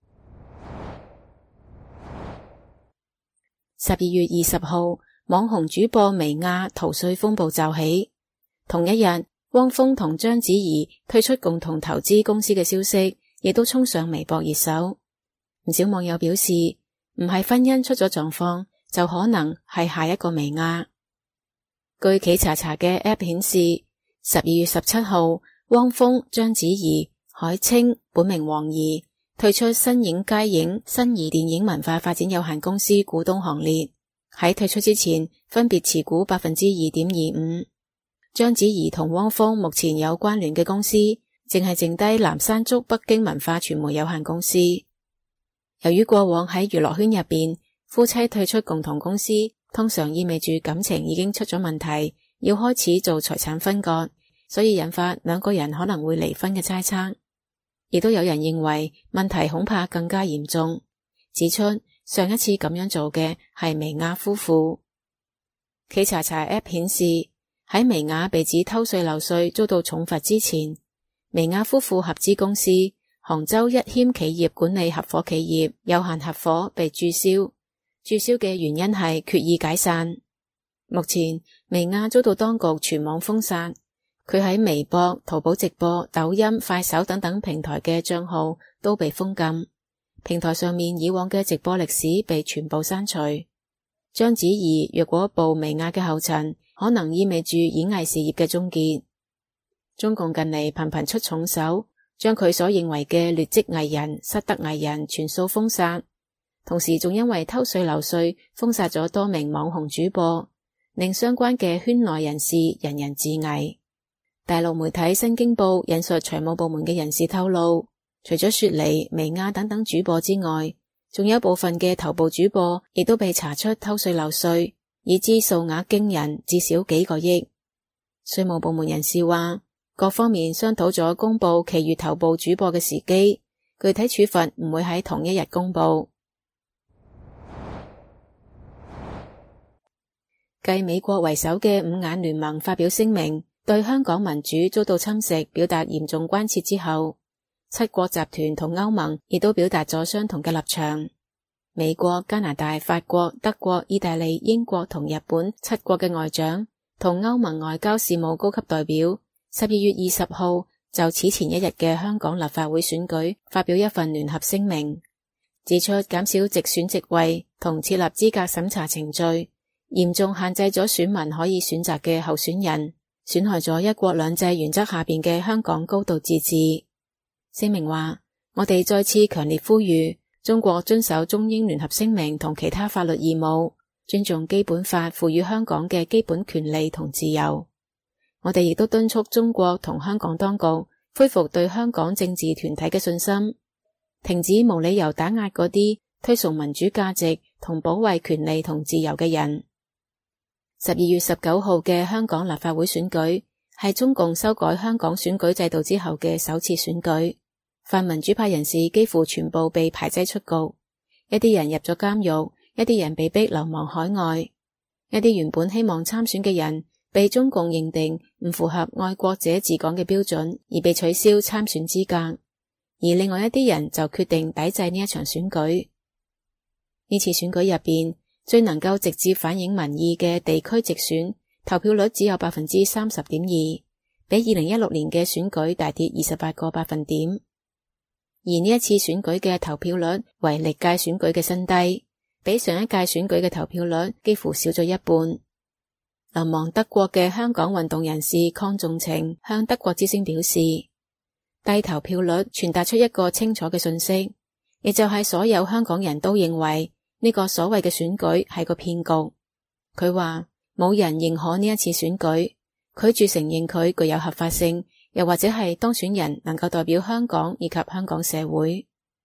十二月二十號，網紅主播微亞逃稅風暴驟起。同一日，汪峰同章子怡退出共同投資公司嘅消息，亦都衝上微博熱搜。唔少網友表示，唔係婚姻出咗狀況，就可能係下一個微亞。據企查查嘅 app 顯示，十二月十七號，汪峰、章子怡、海清本名黃怡退出新影佳影新儀電影文化發展有限公司股東行列。喺退出之前，分別持股百分之二點二五。章子怡同汪峰目前有關聯嘅公司，淨係剩低南山竹北京文化傳媒有限公司。由於過往喺娛樂圈入邊，夫妻退出共同公司，通常意味住感情已經出咗問題，要開始做財產分割，所以引發兩個人可能會離婚嘅猜測。亦都有人認為問題恐怕更加嚴重，指出上一次咁樣做嘅係微亞夫婦。企查查 app 顯示，喺微亞被指偷稅漏稅遭到重罰之前，微亞夫婦合資公司杭州一謙企業管理合夥企業有限合夥被註銷，註銷嘅原因係決意解散。 目前薇婭遭到當局全網封殺，佢喺微博、淘寶直播、抖音、快手等等平台嘅賬號都被封禁，平台上面以往嘅直播歷史被全部刪除。章子怡若果步薇婭嘅後塵，可能意味住演藝事業嘅終結。中共近嚟頻頻出重手，將佢所認為嘅劣跡藝人、失德藝人全數封殺，同時仲因為偷稅漏稅封殺咗多名網紅主播，令相關嘅圈內人士人人自危。大陸媒體新京報引述財務部門嘅人士透露，除咗雪梨、薇婭等等主播之外，仲有部分嘅頭部主播亦都被查出偷稅漏稅，已知數額驚人，至少幾個億。稅務部門人士話，各方面商討咗公布其餘頭部主播嘅時機，具體處罰唔會喺同一日公布。繼美國為首嘅五眼聯盟發表聲明，對香港民主遭到侵蝕表達嚴重關切之後，七國集團同歐盟亦都表達咗相同嘅立場。美國、加拿大、法國、德國、意大利、英國同日本七國嘅外長同歐盟外交事務高級代表十二月二十號就此前一日嘅香港立法會選舉發表一份聯合聲明，指出減少直選席位同設立資格審查程序，嚴重限制咗選民可以選擇嘅候選人，損害咗一國兩制原則下邊嘅香港高度自治。聲明話，我哋再次強烈呼籲中國遵守中英聯合聲明同其他法律義務，尊重基本法賦予香港嘅基本權利同自由。我哋亦都敦促中國同香港當局恢復對香港政治團體嘅信心，停止無理由打壓嗰啲推崇民主價值同保衛權利同自由嘅人。十二月十九號嘅香港立法會選舉係中共修改香港選舉制度之後嘅首次選舉，泛民主派人士幾乎全部被排擠出局，一啲人入咗監獄，一啲人被逼流亡海外，一啲原本希望參選嘅人被中共認定唔符合愛國者治港嘅標準而被取消參選資格，而另外一啲人就決定抵制呢一場選舉。呢次選舉入邊，最能夠直接反映民意嘅地區直選投票率只有百分之三十點二，比二零一六年嘅選舉大跌二十八個百分點。而呢一次選舉嘅投票率為歷屆選舉嘅新低，比上一屆選舉嘅投票率幾乎少咗一半。流亡德國嘅香港運動人士鄺仲晴向德國之聲表示，低投票率傳達出一個清楚嘅信息，亦就係所有香港人都認為呢個所謂嘅選舉係個騙局。佢話冇人認可呢一次選舉，拒絕承認佢具有合法性，又或者係當選人能夠代表香港以及香港社會。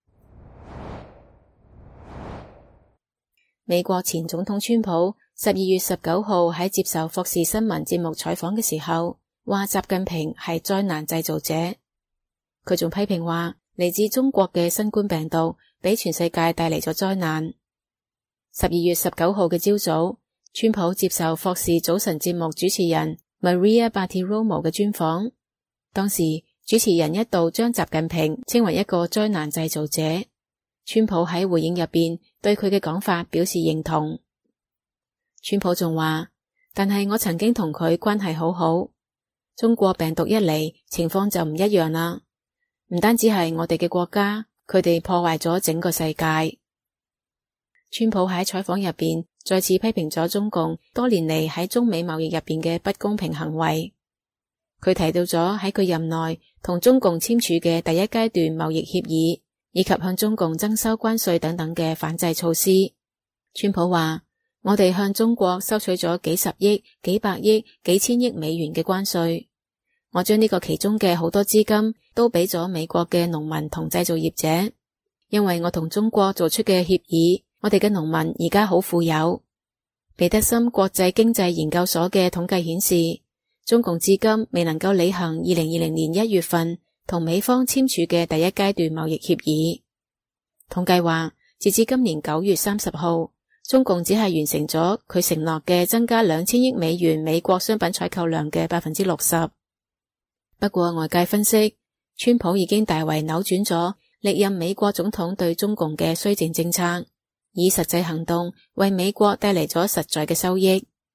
美國前總統川普十二月十九號喺接受霍士新聞節目採訪嘅時候，話習近平係災難製造者。佢仲批評話，嚟自中國嘅新冠病毒俾全世界帶嚟咗災難。十二月十九號嘅朝早，川普接受霍士早晨節目主持人 Maria Bartiromo 嘅專訪，當時主持人一度將習近平稱為一個災難製造者。川普喺回應入邊對佢嘅講法表示認同。川普仲話，但係我曾經同佢關係好好。中國病毒一嚟，情況就唔一樣啦。唔單止係我哋嘅國家，佢哋破壞咗整個世界。川普喺採訪入邊再次批評咗中共多年嚟喺中美貿易入邊嘅不公平行為。佢提到咗喺佢任內同中共簽署嘅第一階段貿易協議，以及向中共徵收關稅等等嘅反制措施。川普話，我哋向中國收取咗幾十億、幾百億、幾千億美元嘅關稅，我將呢個其中嘅好多資金都俾咗美國嘅農民同製造業者，因為我同中國做出嘅協議，我哋嘅農民而家好富有。彼得森國際經濟研究所嘅統計顯示，中共至今未能夠履行二零二零年一月份同美方簽署嘅第一階段貿易協議。統計話，截至今年九月三十號，中共只係完成咗佢承諾嘅增加兩千億美元美國商品採購量嘅百分之六十。不過外界分析，川普已經大為扭轉咗歷任美國總統對中共嘅綏靖政策，以實際行動為美國帶嚟咗實在嘅收益。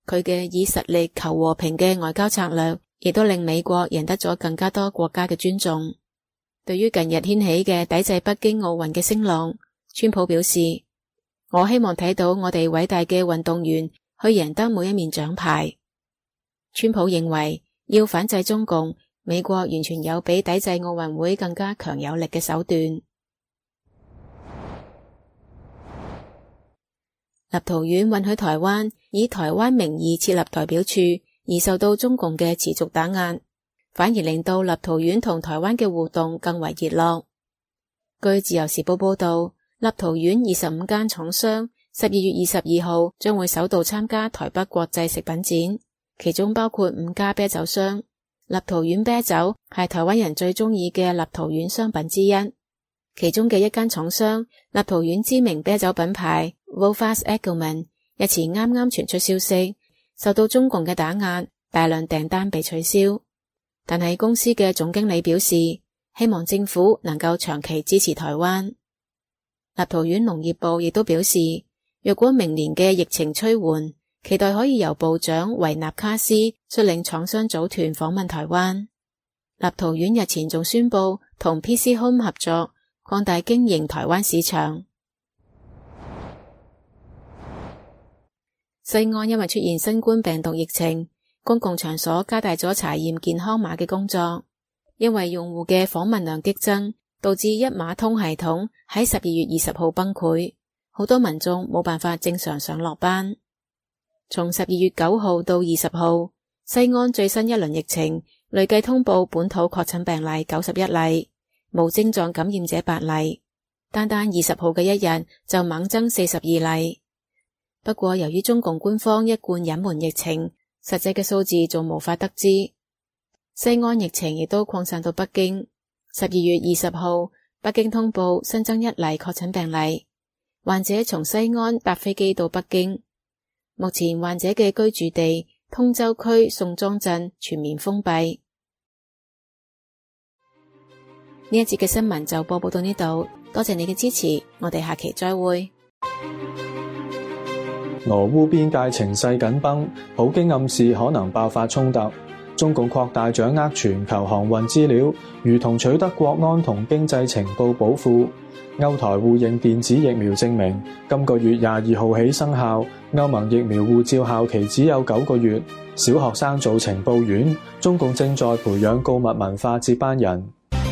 佢嘅以實力求和平嘅外交策略，亦都令美國贏得咗更加多國家嘅尊重。對於近日掀起嘅抵制北京奧運嘅聲浪，川普表示：我希望睇到我哋偉大嘅運動員去贏得每一面獎牌。川普認為要反制中共，美國完全有比抵制奧運會更加強有力嘅手段。立陶宛允許台灣以台灣名義設立代表處，而受到中共嘅持續打壓，反而令到立陶宛同台灣嘅互動更為熱絡。據自由時報報道，立陶宛二十五間廠商十二月二十二號將會首度參加台北國際食品展，其中包括五家啤酒商。立陶宛啤酒係台灣人最中意嘅立陶宛商品之一。其中嘅一間廠商，立陶宛知名啤酒品牌 Wolfas Eggman 日前啱啱傳出消息，受到中共嘅打壓，大量訂單被取消。但係公司嘅總經理表示，希望政府能夠長期支持台灣。立陶宛農業部亦都表示，若果明年嘅疫情趨緩，期待可以由部長維納卡斯率領廠商組團訪問台灣。立陶宛日前仲宣布同 P C Home 合作，擴大經營台灣市場。西安因為出現新冠病毒疫情，公共場所加大咗查驗健康碼嘅工作。因為用戶嘅訪問量激增，導致一碼通系統喺十二月二十號崩潰，好多民眾冇辦法正常上落班。從十二月九號到二十號，西安最新一輪疫情累計通報本土確診病例九十一例，無症狀感染者八例，單單二十號嘅一日就猛增四十二例。不過由於中共官方一貫隱瞞疫情，實際嘅數字仲無法得知。西安疫情亦都擴散到北京，十二月二十號，北京通報新增一例確診病例，患者從西安搭飛機到北京。目前患者嘅居住地通州區宋莊鎮全面封閉。呢一節嘅新聞就播報到呢度，多謝你嘅支持，我哋下期再會。 俄烏邊界情勢緊繃，普京暗示可能爆發衝突。中共擴大掌握全球航運資料，如同取得國安同經濟情報寶庫。歐台互認電子疫苗證明今個月廿二號起生效，歐盟疫苗護照效期只有九個月。小學生做情報員，中共正在培養告密文化接班人。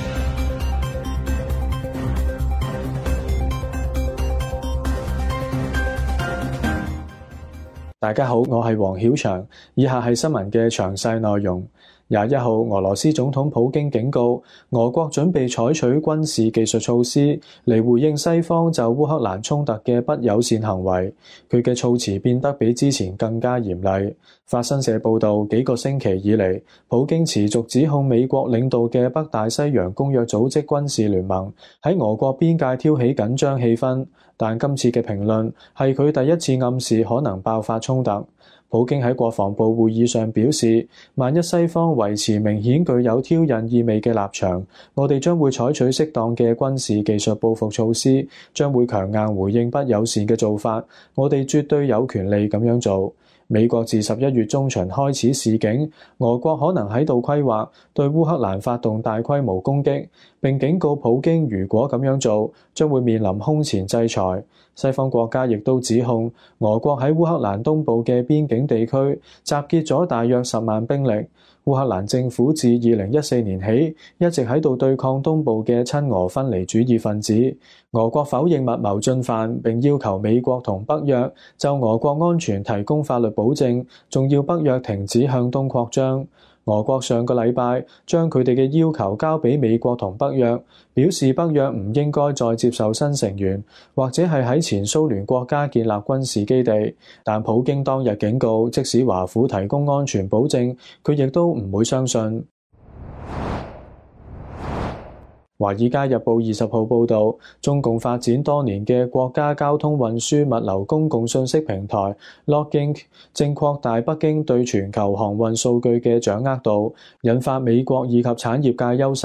大家好，我係黃曉翔，以下係新聞嘅詳細內容。廿一號，俄羅斯總統普京警告，俄國準備採取軍事技術措施嚟回應西方就烏克蘭衝突嘅不友善行為。佢嘅措辭變得比之前更加嚴厲。法新社報導，幾個星期以嚟，普京持續指控美國領導嘅北大西洋公約組織軍事聯盟喺俄國邊界挑起緊張氣氛，但今次嘅評論係佢第一次暗示可能爆發衝突。普京喺國防部會議上表示，萬一西方維持明顯具有挑釁意味嘅立場，我哋將會採取適當嘅軍事技術報復措施，將會強硬回應不友善嘅做法，我哋絕對有權利咁樣做。美國自十一月中旬開始示警，俄國可能喺度規劃對烏克蘭發動大規模攻擊，並警告普京如果咁樣做，將會面臨空前制裁。西方國家亦都指控俄國喺烏克蘭東部嘅邊境地區集結咗大約十萬兵力。烏克蘭政府自二零一四年起一直喺度對抗東部嘅親俄分離主義分子。俄國否認密謀進犯，並要求美國同北約就俄國安全提供法律保證，仲要北約停止向東擴張。俄國上個禮拜將佢哋嘅要求交俾美國同北約，表示北約唔應該再接受新成員，或者係喺前蘇聯國家建立軍事基地。但普京當日警告，即使華府提供安全保證，佢亦都唔會相信。華爾街日報二十號報導，中共發展多年嘅國家交通運輸物流公共信息平台 Logink 正擴大北京對全球航運數據嘅掌握度，引發美國以及產業界憂心。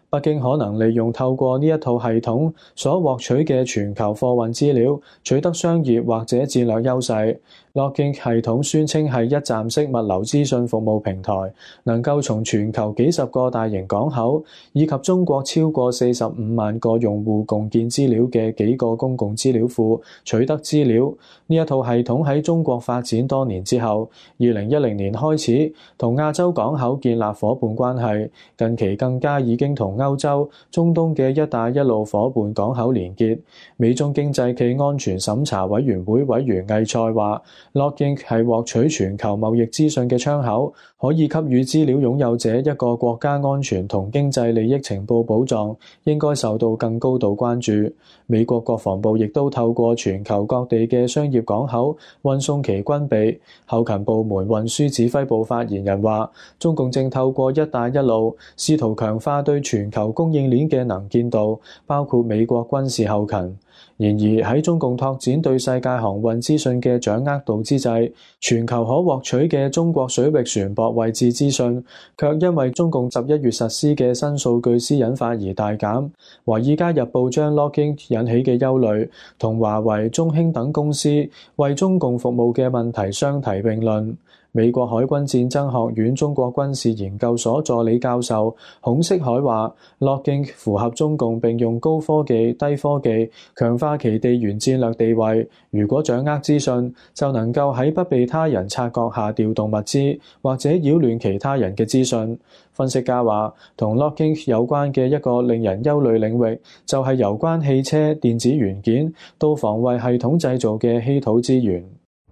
北京可能利用透過呢一套系統所獲取嘅全球貨運資料，取得商業或者戰略優勢。Logink 系統宣稱係一站式物流資訊服務平台，能夠從全球幾十個大型港口以及中國超過四十五萬個用戶共建資料嘅幾個公共資料庫取得資料。呢一套系統喺中國發展多年之後，二零一零年開始同亞洲港口建立伙伴關係，近期更加已經同歐洲、中東嘅一帶一路伙伴港口連結。美中經濟暨安全審查委員會委員魏賽話，Logink 係獲取全球貿易資訊嘅窗口，可以給予資料擁有者一個國家安全同經濟利益情報寶藏，應該受到更高度關注。美國國防部亦都透過全球各地嘅商業港口運送其軍備。後勤部門運輸指揮部發言人話，中共正透過一帶一路試圖強化對全球供應鏈嘅能見度，包括美國軍事後勤。然而喺中共拓展對世界航運資訊嘅掌握度之際，全球可獲取嘅中國水域船舶位置資訊卻因為中共十一月實施嘅新數據私隱法而大減。華爾街日報將 Logink 引起嘅憂慮同華為、中興等公司為中共服務嘅問題相提並論。美國海軍戰爭學院中國軍事研究所助理教授孔式海話 ，Logink 符合中共並用高科技、低科技強化其地緣戰略地位。如果掌握資訊，就能夠喺不被他人察覺下調動物資，或者擾亂其他人嘅資訊。分析家話，同 Logink 有關嘅一個令人憂慮領域，就係有關汽車、電子元件到防衛系統製造嘅稀土資源。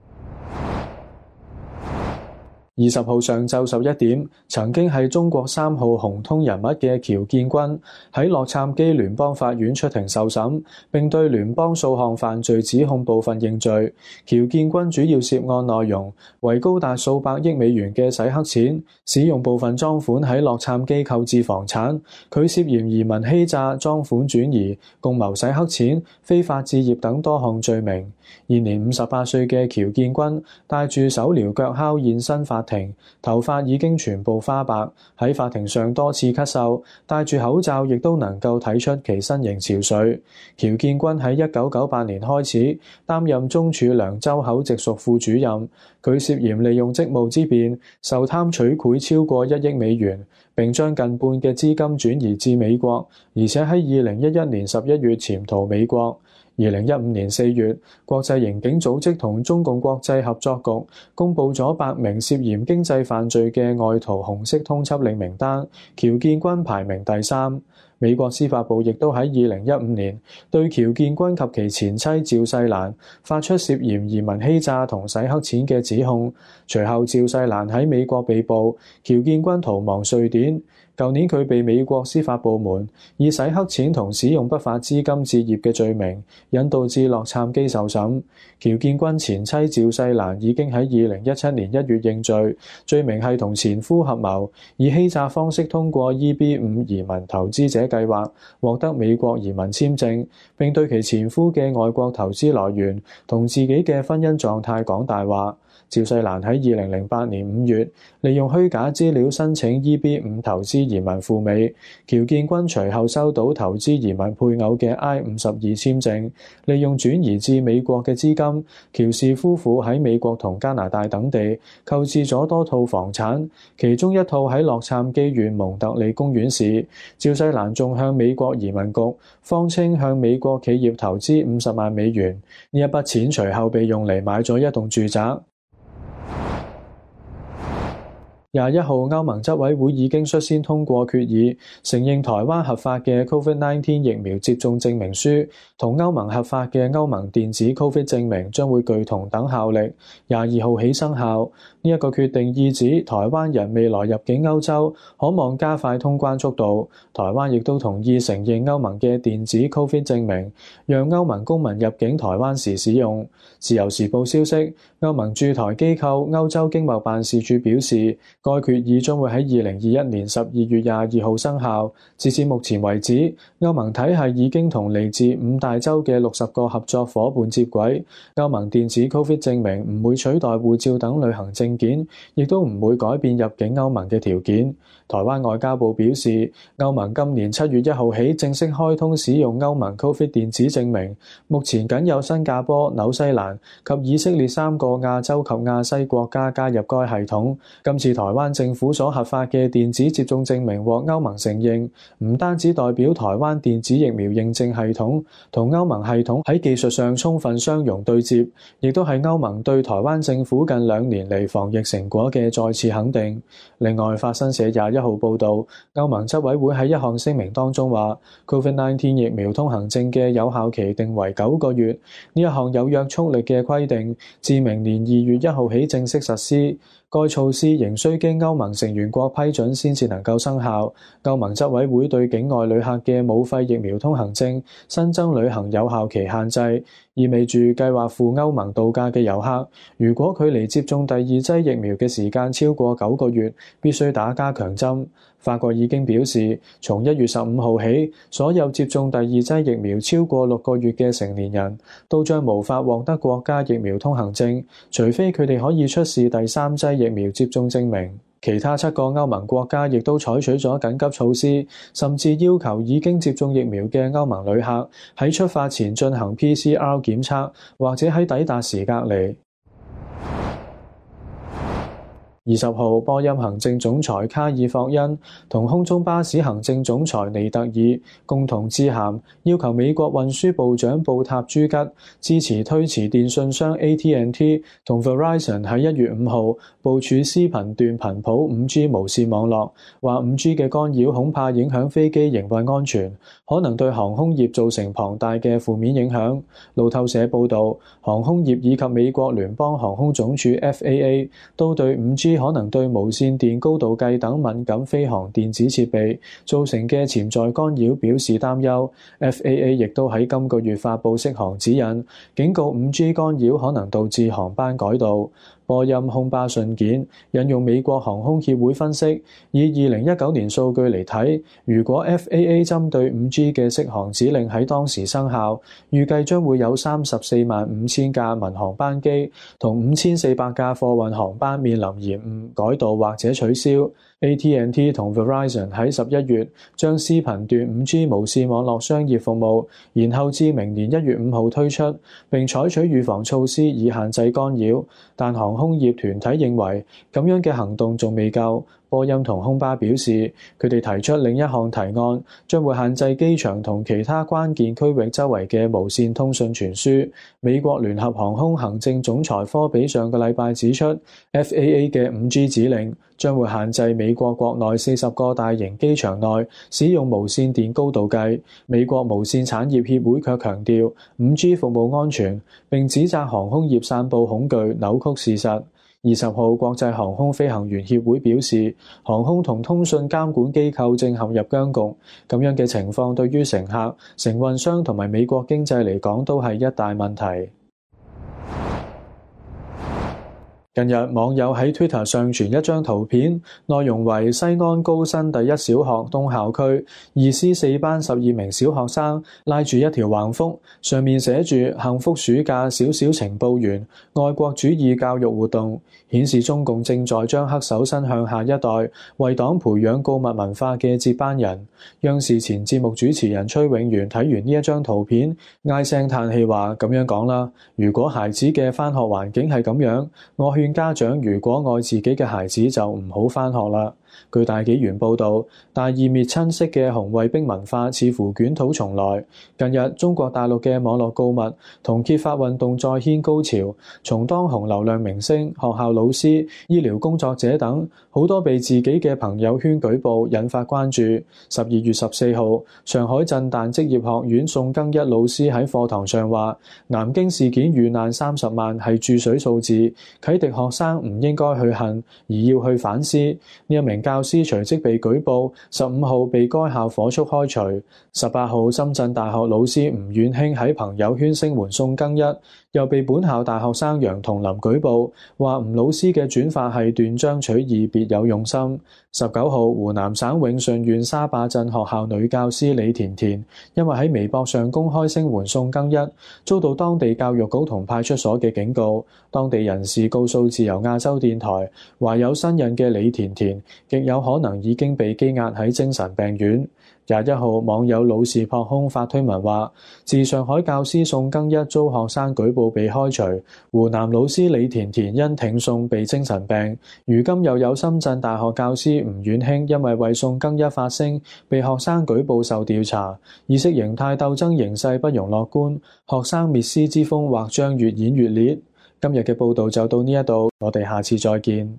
二十號上晝十一點，曾經係中國三號紅通人物嘅喬建軍喺洛杉磯聯邦法院出庭受審，並對聯邦數項犯罪指控部分認罪。喬建軍主要涉案內容為高達數百億美元嘅洗黑錢，使用部分贓款喺洛杉磯購置房產。佢涉嫌移民欺詐、贓款轉移、共謀洗黑錢、非法置業等多項罪名。現年五十八歲嘅喬建軍帶住手鐐腳銬現身法庭，頭髮已經全部花白，喺法庭上多次咳嗽，戴住口罩亦都能夠睇出其身形憔悴。喬建軍喺一九九八年開始擔任中儲糧州口直屬副主任，佢涉嫌利用職務之便受貪取賄超過一億美元，並將近半嘅資金轉移至美國，而且喺二零一一年十一月潛逃美國。二零一五年四月，國際刑警組織同中共國際合作局公佈咗八名涉嫌經濟犯罪嘅外逃紅色通緝令名單，喬建軍排名第三。美國司法部亦都喺二零一五年對喬建軍及其前妻趙世蘭發出涉嫌移民欺詐同洗黑錢嘅指控。隨後趙世蘭喺美國被捕，喬建軍逃亡瑞典。舊年佢被美國司法部門以洗黑錢同使用不法資金置業嘅罪名引渡至洛杉磯受審。喬建軍前妻趙世蘭已經喺二零一七年一月認罪，罪名係同前夫合謀以欺詐方式通過 E B 五 移民投資者計劃獲得美國移民簽證，並對其前夫嘅外國投資來源同自己嘅婚姻狀態講大話。趙世蘭喺二零零八年五月利用虛假資料申請 E B 五 投資移民赴美，喬建軍隨後收到投資移民配偶嘅 I 五十二 簽證，利用轉移至美國嘅資金，喬氏夫婦喺美國同加拿大等地購置咗多套房產，其中一套喺洛杉磯縣蒙特利公園市。趙世蘭仲向美國移民局謊稱向美國企業投資五十萬美元，呢一筆錢隨後被用嚟買咗一棟住宅。廿一號，歐盟執委會已經率先通過決議，承認台灣合法嘅 Covid 十九 疫苗接種證明書同歐盟合法嘅歐盟電子 Covid 證明將會具同等效力，廿二號起生效。呢一個決定意指台灣人未來入境歐洲可望加快通關速度。台灣亦都同意承認歐盟嘅電子 Covid 證明，讓歐盟公民入境台灣時使用。自由時報消息，歐盟駐台機構歐洲經貿辦事處表示， 該決議將會喺二零二一年十二月廿二號生效。截至目前為止，歐盟體系已經同嚟自五大洲嘅六十個合作夥伴接軌。歐盟電子 Covid 證明唔會取代護照等旅行證件，亦都唔會改變入境歐盟嘅條件。台灣外交部表示，歐盟今年七月一號起正式開通使用歐盟 Covid 電子證明，目前僅有新加坡、紐西蘭及以色列三個亞洲及亞西國家加入該系統。今次台灣政府所核發嘅電子接種證明獲歐盟承認，唔單止代表台灣電子疫苗認證系統同歐盟系統喺技術上充分相容對接，亦都係歐盟對台灣政府近兩年嚟防疫成果嘅再次肯定。另外，法新社廿一號報導，歐盟執委會喺一項聲明當中話 ，Covid 十九 疫苗通行證嘅有效期定為九個月，呢一項有約束力嘅規定，自明年二月一號起正式實施。該措施仍需經歐盟成員國批准先至能夠生效。歐盟執委會對境外旅客嘅冇費疫苗通行證新增旅行有效期限制，意味住計劃赴歐盟度假嘅遊客，如果距離接種第二劑疫苗嘅時間超過九個月，必須打加強針。法國已經表示，從一月十五號起，所有接種第二劑疫苗超過六個月嘅成年人都將無法獲得國家疫苗通行證，除非佢哋可以出示第三劑疫苗接種證明。其他七個歐盟國家亦都採取咗緊急措施，甚至要求已經接種疫苗嘅歐盟旅客喺出發前進行 P C R 檢測，或者喺抵達時隔離。二十號，波音行政總裁卡爾霍恩同空中巴士行政總裁尼特爾共同致函，要求美國運輸部長布塔朱吉支持推遲電信商 A T and T 同 Verizon 喺一月五號部署私頻段頻譜 五 G 無線網絡，話 五 G 嘅干擾恐怕影響飛機營運安全，可能對航空業造成龐大嘅負面影響。路透社報導，航空業以及美國聯邦航空總署 F A A 都對 五 G可能對無線電高度計等敏感飛航電子設備造成嘅潛在干擾表示擔憂。F A A 亦都喺今個月發布適航指引，警告 五 G 干擾可能導致航班改道。波音空巴信件引用美國航空協會分析，以二零一九年數據嚟睇，如果 F A A 針對 五 G 嘅適航指令喺當時生效，預計將會有三十四萬五千架民航班機同五千四百架貨運航班面臨延誤、改道或者取消。A T and T 同 Verizon 喺十一月將私頻段 五 G 無線網絡商業服務延後至明年一月五號推出，並採取預防措施以限制干擾，但航空業團體認為咁樣嘅行動仲未夠。波音同空巴表示，佢哋提出另一項提案，將會限制機場同其他關鍵區域周圍嘅無線通訊傳輸。美國聯合航空行政總裁科比上個禮拜指出 ，F A A 嘅 五 G 指令將會限制美國國內四十個大型機場內使用無線電高度計。美國無線產業協會卻強調 五 G 服務安全，並指責航空業散佈恐懼、扭曲事實。二十號，國際航空飛行員協會表示，航空同通訊監管機構正陷入僵局。咁樣嘅情況對於乘客、承運商同埋美國經濟嚟講都係一大問題。近日，網友喺 Twitter 上傳一張圖片，內容為西安高新第一小學東校區二 C 四班十二名小學生拉住一條橫幅，上面寫住幸福暑假小小情報員愛國主義教育活動，顯示中共正在將黑手伸向下一代，為黨培養告密文化嘅接班人。央視前節目主持人崔永元睇完呢一張圖片，唉聲嘆氣話：咁樣講啦，如果孩子嘅返學環境係咁樣，我勸家長如果愛自己嘅孩子就唔好返學啦。據大紀元報導，大義滅親式嘅紅衛兵文化似乎捲土重來。近日，中國大陸嘅網絡告密同揭發運動再掀高潮，從當紅流量明星、學校老師、醫療工作者等，好多被自己嘅朋友圈舉報，引發關注。十二月十四號，上海震旦職業學院宋更一老師喺課堂上話：南京事件遇難三十萬係注水數字，啟迪學生唔應該去恨，而要去反思。呢一名教師隨即被舉報，十五號被該校火速開除。十八號，深圳大學老師吳遠興喺朋友圈聲援宋更一， 又被本校大學生楊同林舉報，話吳老師嘅轉發係斷章取義，別有用心。十九號，湖南省永順縣沙壩鎮學校女教師李甜甜，因為喺微博上公開聲援宋更一，遭到當地教育局同派出所嘅警告。當地人士告訴自由亞洲電台，懷有身孕嘅李甜甜極有可能已經被羈押喺精神病院。廿一號，網友老是撲空發推文話，自上海教師宋更一遭學生舉報被開除，湖南老師李甜甜因挺宋被精神病，如今又有深圳大學教師吳遠興因為為宋更一發聲，被學生舉報受調查。意識形態鬥爭形勢不容樂觀，學生滅師之風或將越演越烈。今日嘅報導就到呢一度，我哋下次再見。